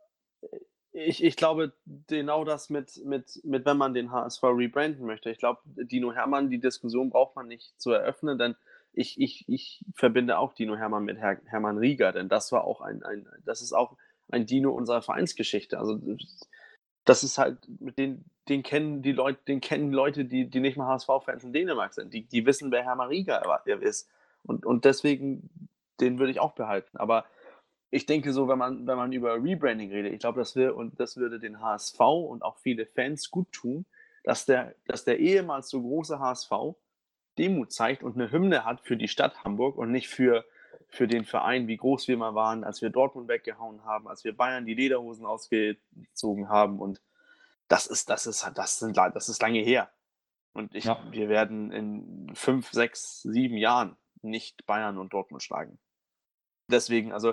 ich, ich glaube, genau das mit, mit, mit, wenn man den H S V rebranden möchte. Ich glaube, Dino Hermann, die Diskussion braucht man nicht zu eröffnen, denn ich, ich, ich verbinde auch Dino Hermann mit Her Hermann Rieger, denn das war auch ein, ein, das ist auch ein Dino unserer Vereinsgeschichte. Also das ist halt, mit den, den kennen die Leute, den kennen Leute, die, die nicht mal H S V-Fans in Dänemark sind. Die, die wissen, wer Hermann Rieger ist. Und, und deswegen, den würde ich auch behalten. Aber ich denke so, wenn man, wenn man über Rebranding redet, ich glaube, das, wir, und das würde den H S V und auch viele Fans gut tun, dass der, dass der ehemals so große H S V Demut zeigt und eine Hymne hat für die Stadt Hamburg und nicht für, für den Verein, wie groß wir mal waren, als wir Dortmund weggehauen haben, als wir Bayern die Lederhosen ausgezogen haben. Und das ist, das ist, das sind, das ist lange her. Und ich, Ja. wir werden in fünf, sechs, sieben Jahren nicht Bayern und Dortmund schlagen. Deswegen, also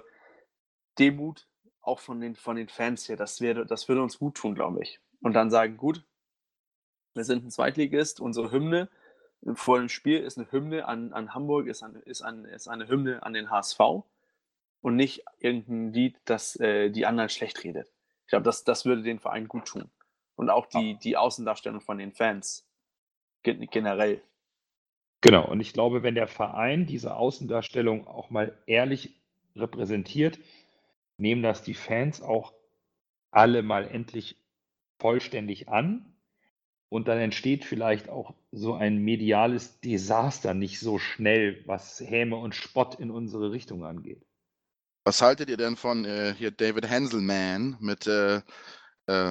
Demut auch von den, von den Fans hier, das, wäre, das würde uns gut tun, glaube ich. Und dann sagen, gut, wir sind ein Zweitligist, unsere Hymne vor dem Spiel ist eine Hymne an, an Hamburg, ist, ein, ist, ein, ist eine Hymne an den H S V und nicht irgendein Lied, das äh, die anderen schlecht redet. Ich glaube, das, das würde den Verein gut tun. Und auch die, die Außendarstellung von den Fans generell. Genau, und ich glaube, wenn der Verein diese Außendarstellung auch mal ehrlich repräsentiert, nehmen das die Fans auch alle mal endlich vollständig an. Und dann entsteht vielleicht auch so ein mediales Desaster nicht so schnell, was Häme und Spott in unsere Richtung angeht. Was haltet ihr denn von äh, hier David Hanselman mit äh, äh,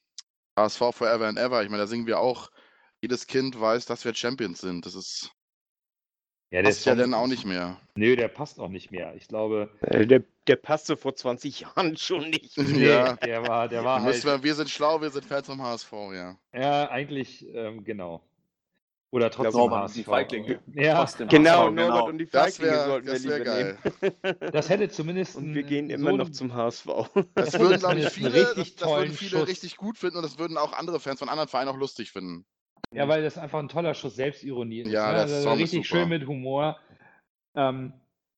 H S V Forever and Ever? Ich meine, da singen wir auch, jedes Kind weiß, dass wir Champions sind. Das ist Ja, der passt ja Song, dann auch nicht mehr. nö, der passt auch nicht mehr. Ich glaube, Äh, Der, der passte vor zwanzig Jahren schon nicht. nee, Ja. der war, der war Da halt, müssen wir, wir sind schlau, wir sind Fans vom H S V, ja. ja, eigentlich, ähm, genau. Oder trotzdem Norbert H und S die V. Feiglinge. Ja, Trotzdem Genau, H S V, Norbert und die Das Feiglinge wäre sollten wir das wär lieber geil. nehmen. das hätte zumindest Und wir ein- gehen immer so noch ein- zum H S V. Das hätte würden, glaube ich, zumindest einen viele, das, richtig das würden tollen viele Schuss. richtig gut finden und das würden auch andere Fans von anderen Vereinen auch lustig finden. Ja, weil das einfach ein toller Schuss Selbstironie ist. Ja, ne? der Also Song ist richtig super. schön mit Humor. Ähm,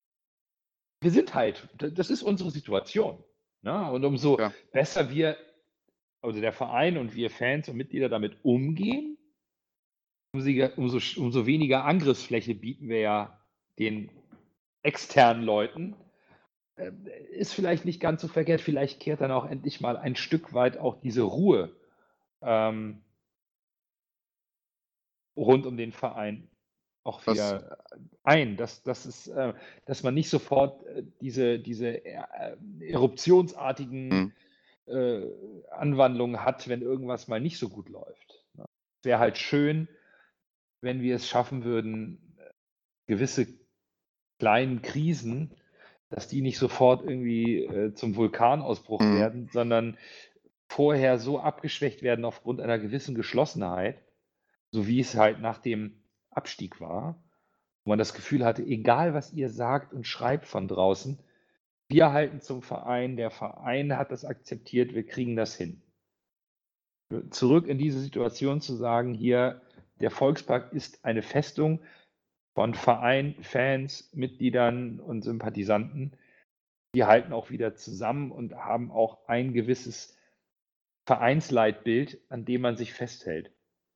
wir sind halt, d- das ist unsere Situation. Ne? Und umso Ja. besser wir, also der Verein und wir Fans und Mitglieder damit umgehen, umso, umso, umso weniger Angriffsfläche bieten wir ja den externen Leuten. Äh, Ist vielleicht nicht ganz so verkehrt, vielleicht kehrt dann auch endlich mal ein Stück weit auch diese Ruhe ähm, rund um den Verein auch Was? wieder ein, dass, dass, es, äh, dass man nicht sofort äh, diese, diese äh, eruptionsartigen Hm. äh, Anwandlungen hat, wenn irgendwas mal nicht so gut läuft. Ne? Es wäre halt schön, wenn wir es schaffen würden, gewisse kleinen Krisen, dass die nicht sofort irgendwie äh, zum Vulkanausbruch Hm. werden, sondern vorher so abgeschwächt werden aufgrund einer gewissen Geschlossenheit, so wie es halt nach dem Abstieg war, wo man das Gefühl hatte, egal was ihr sagt und schreibt von draußen, wir halten zum Verein, der Verein hat das akzeptiert, wir kriegen das hin. Zurück in diese Situation zu sagen, hier, der Volkspark ist eine Festung von Verein, Fans, Mitgliedern und Sympathisanten. Die halten auch wieder zusammen und haben auch ein gewisses Vereinsleitbild, an dem man sich festhält.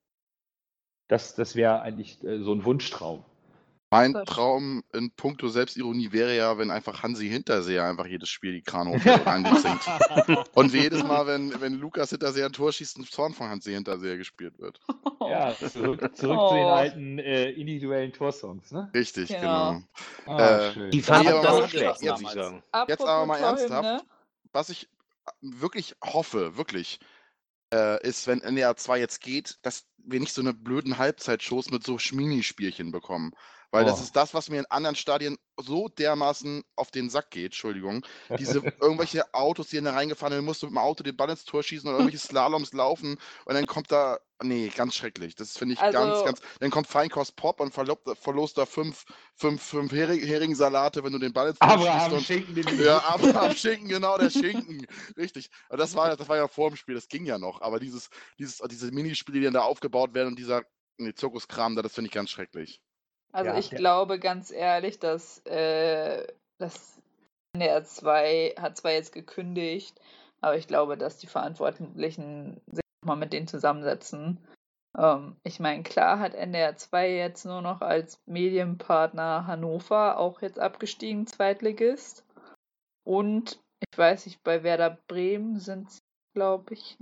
Das, das wäre eigentlich äh, so ein Wunschtraum. Mein Das- Traum in puncto Selbstironie wäre ja, wenn einfach Hansi Hinterseher einfach jedes Spiel die Krane hochfährt und ein Lied singt. Und wie jedes Mal, wenn, wenn Lukas Hinterseher ein Tor schießt, ein Zorn von Hansi Hinterseher gespielt wird. Ja, zurück, zurück zu den Oh. alten äh, individuellen Torsongs, ne? Richtig, Genau. genau. Ah, Äh, schön. Die fand Nee, ich aber gar was- nicht schlecht, jetzt- muss ich sagen. Jetzt aber mal Apropos ernsthaft, Torhymne. was ich wirklich hoffe, wirklich, äh, ist, wenn N D R zwei jetzt geht, dass wir nicht so eine blöden Halbzeitshows mit so Minispielchen bekommen. Weil das Oh. ist das, was mir in anderen Stadien so dermaßen auf den Sack geht, Entschuldigung. Diese irgendwelche Autos, die da reingefahren werden, musst du mit dem Auto den Ball ins Tor schießen oder irgendwelche Slaloms laufen und dann kommt da, nee, ganz schrecklich. Das finde ich Also- ganz, ganz, dann kommt Feinkost Pop und verlobt, verlost da fünf, fünf, fünf Hering, Heringssalate, wenn du den Ball ins Tor Abraham schießt. Und, Schinken, den ja, Abraham Schinken, genau, der Schinken. Richtig. Aber Das war, das war ja vor dem Spiel, das ging ja noch. Aber dieses, dieses, diese Minispiele, die dann da aufgebaut werden und dieser nee, Zirkuskram da, das finde ich ganz schrecklich. Also Ja, ich der- glaube ganz ehrlich, dass äh, das N D R zwei hat zwar jetzt gekündigt, aber ich glaube, dass die Verantwortlichen sich mal mit denen zusammensetzen. Ähm, ich meine, klar hat N D R zwei jetzt nur noch als Medienpartner Hannover auch jetzt abgestiegen, Zweitligist. Und ich weiß nicht, bei Werder Bremen sind sie, glaube ich,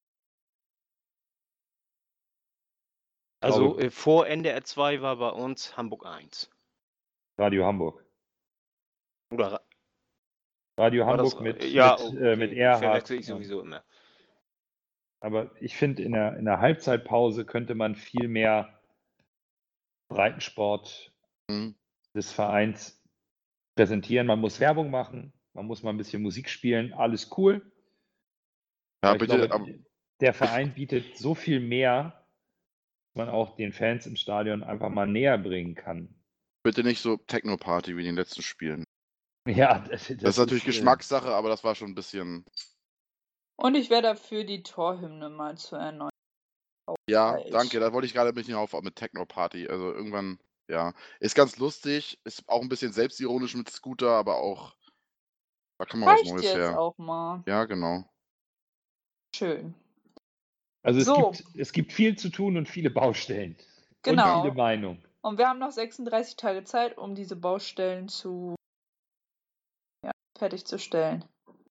Also glaube- äh, vor N D R zwei war bei uns Hamburg eins. Radio Hamburg. Oder Ra- Radio war das, Hamburg mit, ja, mit, okay, äh, mit die Erhard. verwechsel ich Ja. sowieso immer. Aber ich finde, in der, in der Halbzeitpause könnte man viel mehr Breitensport Mhm. des Vereins präsentieren. Man muss Werbung machen, man muss mal ein bisschen Musik spielen, alles cool. Ja, Aber ich bitte, glaube, aber- der Verein bietet so viel mehr, dass man auch den Fans im Stadion einfach mal näher bringen kann. bitte nicht so Techno-Party wie in den letzten Spielen. Ja, das, Das, ist natürlich äh, Geschmackssache, aber das war schon ein bisschen. und ich wäre dafür, die Torhymne mal zu erneuern. Ja, Falsch. danke, da wollte ich gerade ein bisschen auf mit Techno-Party. Also irgendwann, ja. Ist ganz lustig, ist auch ein bisschen selbstironisch mit Scooter, aber auch. Da kann man was Reicht Neues jetzt her. auch mal. Ja, genau. Schön. Also es, So. gibt, es gibt viel zu tun und viele Baustellen. Genau. Und viele Meinungen. Und wir haben noch sechsunddreißig Tage Zeit, um diese Baustellen zu ja, fertigzustellen.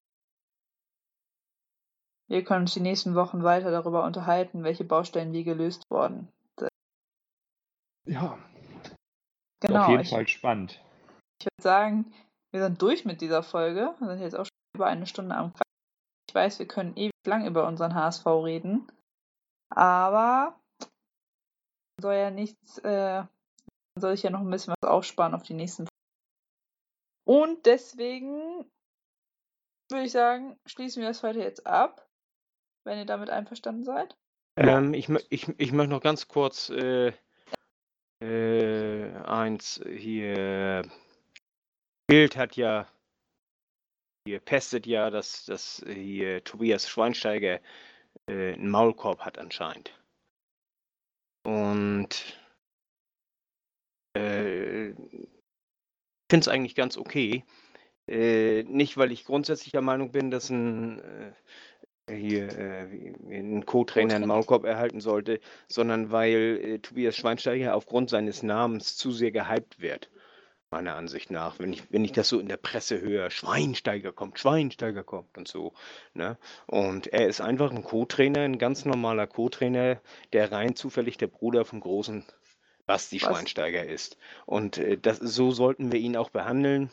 Wir können uns die nächsten Wochen weiter darüber unterhalten, welche Baustellen wie gelöst wurden. Ja, Genau. auf jeden ich Fall spannend. ich würde sagen, wir sind durch mit dieser Folge. Wir sind jetzt auch schon über eine Stunde am Quatschen. Ich weiß, wir können ewig lang über unseren H S V reden. Aber man soll ja nichts, äh, man soll sich ja noch ein bisschen was aufsparen auf die nächsten Folgen. Und deswegen würde ich sagen, schließen wir das heute jetzt ab, wenn ihr damit einverstanden seid. Ähm, ich, mö- ich, ich möchte noch ganz kurz äh, äh, eins hier. Bild hat ja, hier pestet ja, dass, dass hier Tobias Schweinsteiger äh, einen Maulkorb hat anscheinend. Und äh, ich finde es eigentlich ganz okay. Äh, nicht, weil ich grundsätzlich der Meinung bin, dass ein äh, hier äh, ein Co-Trainer einen Maulkorb erhalten sollte, sondern weil äh, Tobias Schweinsteiger aufgrund seines Namens zu sehr gehypt wird, meiner Ansicht nach. Wenn ich, wenn ich das so in der Presse höre, Schweinsteiger kommt, Schweinsteiger kommt und so. Ne? Und er ist einfach ein Co-Trainer, ein ganz normaler Co-Trainer, der rein zufällig der Bruder vom großen Basti Was? Schweinsteiger ist. Und äh, das, so sollten wir ihn auch behandeln.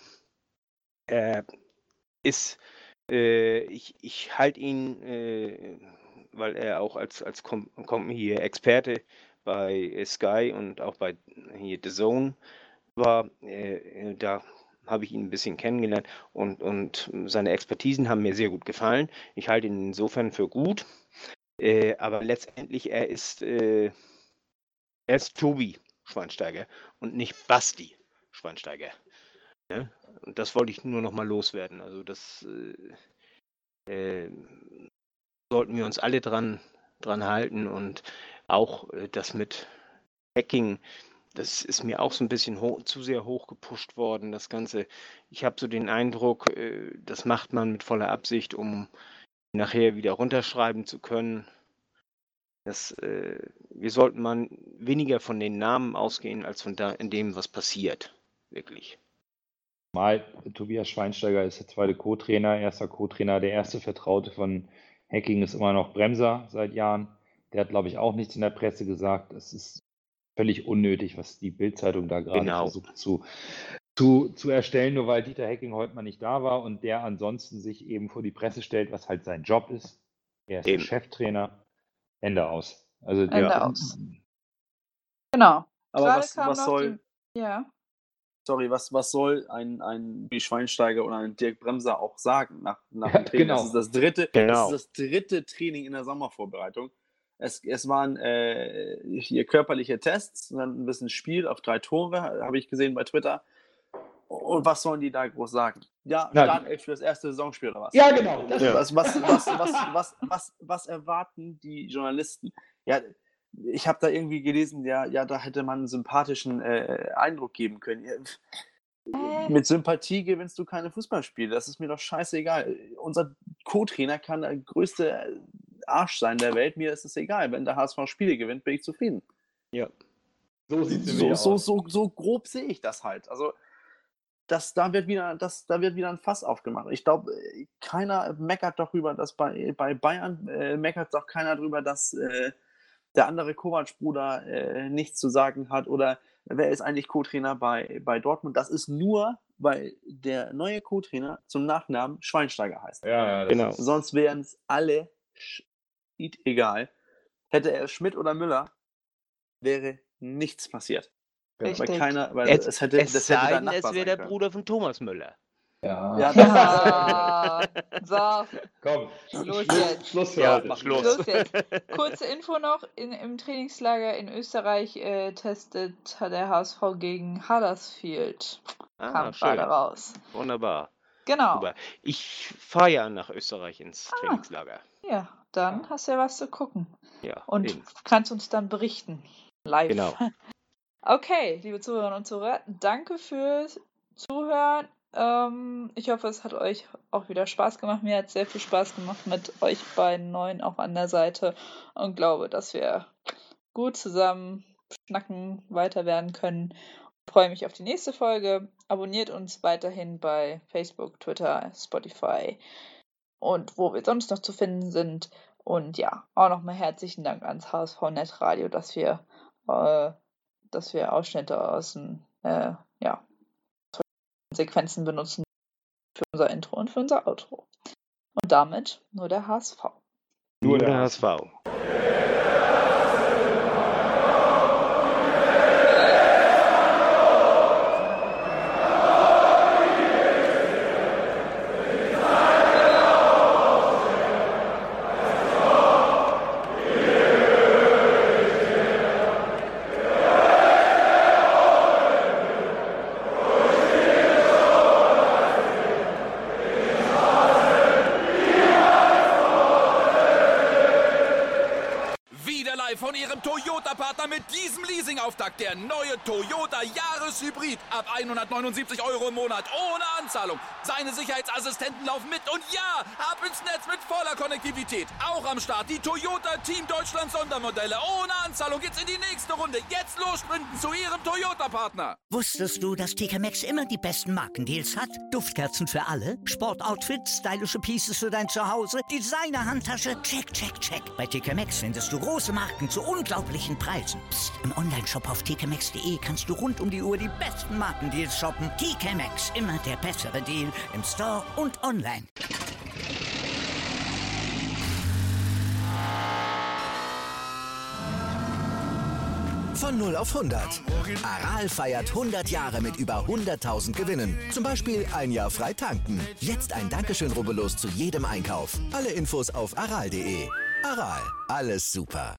Er ist, äh, ich, ich halte ihn, äh, weil er auch als, als Kom Kom hier Experte bei Sky und auch bei hier The Zone war, äh, da habe ich ihn ein bisschen kennengelernt und, und seine Expertisen haben mir sehr gut gefallen. Ich halte ihn insofern für gut, äh, aber letztendlich er ist, äh, er ist Tobi Schweinsteiger und nicht Basti Schweinsteiger. Ja? Und das wollte ich nur noch mal loswerden. Also das äh, äh, sollten wir uns alle dran, dran halten und auch äh, das mit Hacking, das ist mir auch so ein bisschen hoch, zu sehr hoch gepusht worden, das Ganze. Ich habe so den Eindruck, äh, das macht man mit voller Absicht, um nachher wieder runterschreiben zu können. Das, äh, wir sollten mal weniger von den Namen ausgehen, als von da, in dem, was passiert. Wirklich. Mal, Tobias Schweinsteiger ist der zweite Co-Trainer, erster Co-Trainer. Der erste Vertraute von Hacking ist immer noch Bremser seit Jahren. Der hat, glaube ich, auch nichts in der Presse gesagt. Es ist völlig unnötig, was die Bild-Zeitung da gerade Genau. versucht zu, zu, zu erstellen, nur weil Dieter Hecking heute mal nicht da war und der ansonsten sich eben vor die Presse stellt, was halt sein Job ist. Er ist Eben. der Cheftrainer. Ende aus. Also Ende ja, aus. Genau. Aber Gerade was, kam was noch soll, die, ja. sorry, was, was soll ein, ein wie Schweinsteiger oder ein Dirk Bremser auch sagen nach, nach Ja, dem Training? genau. Das ist das dritte, Genau. das ist das dritte Training in der Sommervorbereitung. Es, es waren äh, hier körperliche Tests, und dann ein bisschen Spiel auf drei Tore, habe ich gesehen bei Twitter. Und was sollen die da groß sagen? Ja, Na, Startelf für das erste Saisonspiel oder was? ja, genau. Das Ja. Was, was, was, was, was, was, was erwarten die Journalisten? Ja, ich habe da irgendwie gelesen, ja, ja, da hätte man einen sympathischen äh, Eindruck geben können. Ja, Äh. mit Sympathie gewinnst du keine Fußballspiele. Das ist mir doch scheißegal. Unser Co-Trainer kann der größte Arsch sein der Welt. Mir ist es egal. Wenn der H S V Spiele gewinnt, bin ich zufrieden. Ja. So sieht es So, so, aus. so, so grob sehe ich das halt. Also das, da, wird wieder, das, da wird wieder ein Fass aufgemacht. Ich glaube, keiner meckert darüber, dass bei, bei Bayern äh, meckert doch keiner darüber, dass äh, der andere Kovac-Bruder äh, nichts zu sagen hat oder wer ist eigentlich Co-Trainer bei, bei Dortmund. Das ist nur, weil der neue Co-Trainer zum Nachnamen Schweinsteiger heißt. Ja, ja, das Genau. ist, Sonst wären es alle egal. Hätte er Schmidt oder Müller, wäre nichts passiert. Richtig. Weil keiner, weil Es, es hätte, es das hätte sei dein denn, es Nachbar wäre sein der können. Bruder von Thomas Müller. ja. Ja, Ja. So, Komm, Los Schluss, jetzt. Schluss für Ja, heute. Schluss. los jetzt. Kurze Info noch, in, im Trainingslager in Österreich äh, testet der H S V gegen Huddersfield. Ah, Kam schön. gerade raus. Wunderbar. Genau. Super. Ich fahre ja nach Österreich ins Trainingslager. Ja, dann hast du ja was zu gucken. Ja, Und eben. kannst uns dann berichten. Live. Genau. Okay, liebe Zuhörerinnen und Zuhörer, danke fürs Zuhören. Ähm, ich hoffe, es hat euch auch wieder Spaß gemacht. Mir hat es sehr viel Spaß gemacht mit euch beiden Neuen auch an der Seite und glaube, dass wir gut zusammen schnacken, weiter werden können. Ich freue mich auf die nächste Folge. Abonniert uns weiterhin bei Facebook, Twitter, Spotify und wo wir sonst noch zu finden sind. Und ja, auch nochmal herzlichen Dank ans H S V Netradio, dass wir, äh, dass wir Ausschnitte aus den äh, ja, Sequenzen benutzen für unser Intro und für unser Outro. Und damit nur der H S V. Nur der H S V. Wieder live von Ihrem Toyota-Partner mit diesem Leasing-Auftakt. Der neue Toyota Jahreshybrid. Ab hundertneunundsiebzig Euro im Monat. Ohne Anzahlung. Seine Sicherheitsassistenten laufen mit. Und ja, ab ins Netz mit voller Konnektivität. Auch am Start die Toyota Team Deutschland Sondermodelle. Ohne Anzahlung geht's in die nächste Runde. Jetzt los sprinten zu Ihrem Toyota-Partner. Wusstest du, dass T K Maxx immer die besten Markendeals hat? Duftkerzen für alle, Sportoutfits, stylische Pieces für dein Zuhause, Designer-Handtasche, check, check, check. Bei T K Maxx findest du große Marken zu unglaublichen Preisen. Psst. Im Onlineshop auf t k maxx punkt de kannst du rund um die Uhr die besten Markendeals shoppen. T K Maxx, immer der bessere Deal im Store und online. Von null auf hundert. Aral feiert hundert Jahre mit über hunderttausend Gewinnen. Zum Beispiel ein Jahr frei tanken. Jetzt ein Dankeschön, rubbellos zu jedem Einkauf. Alle Infos auf aral punkt de. Aral, alles super.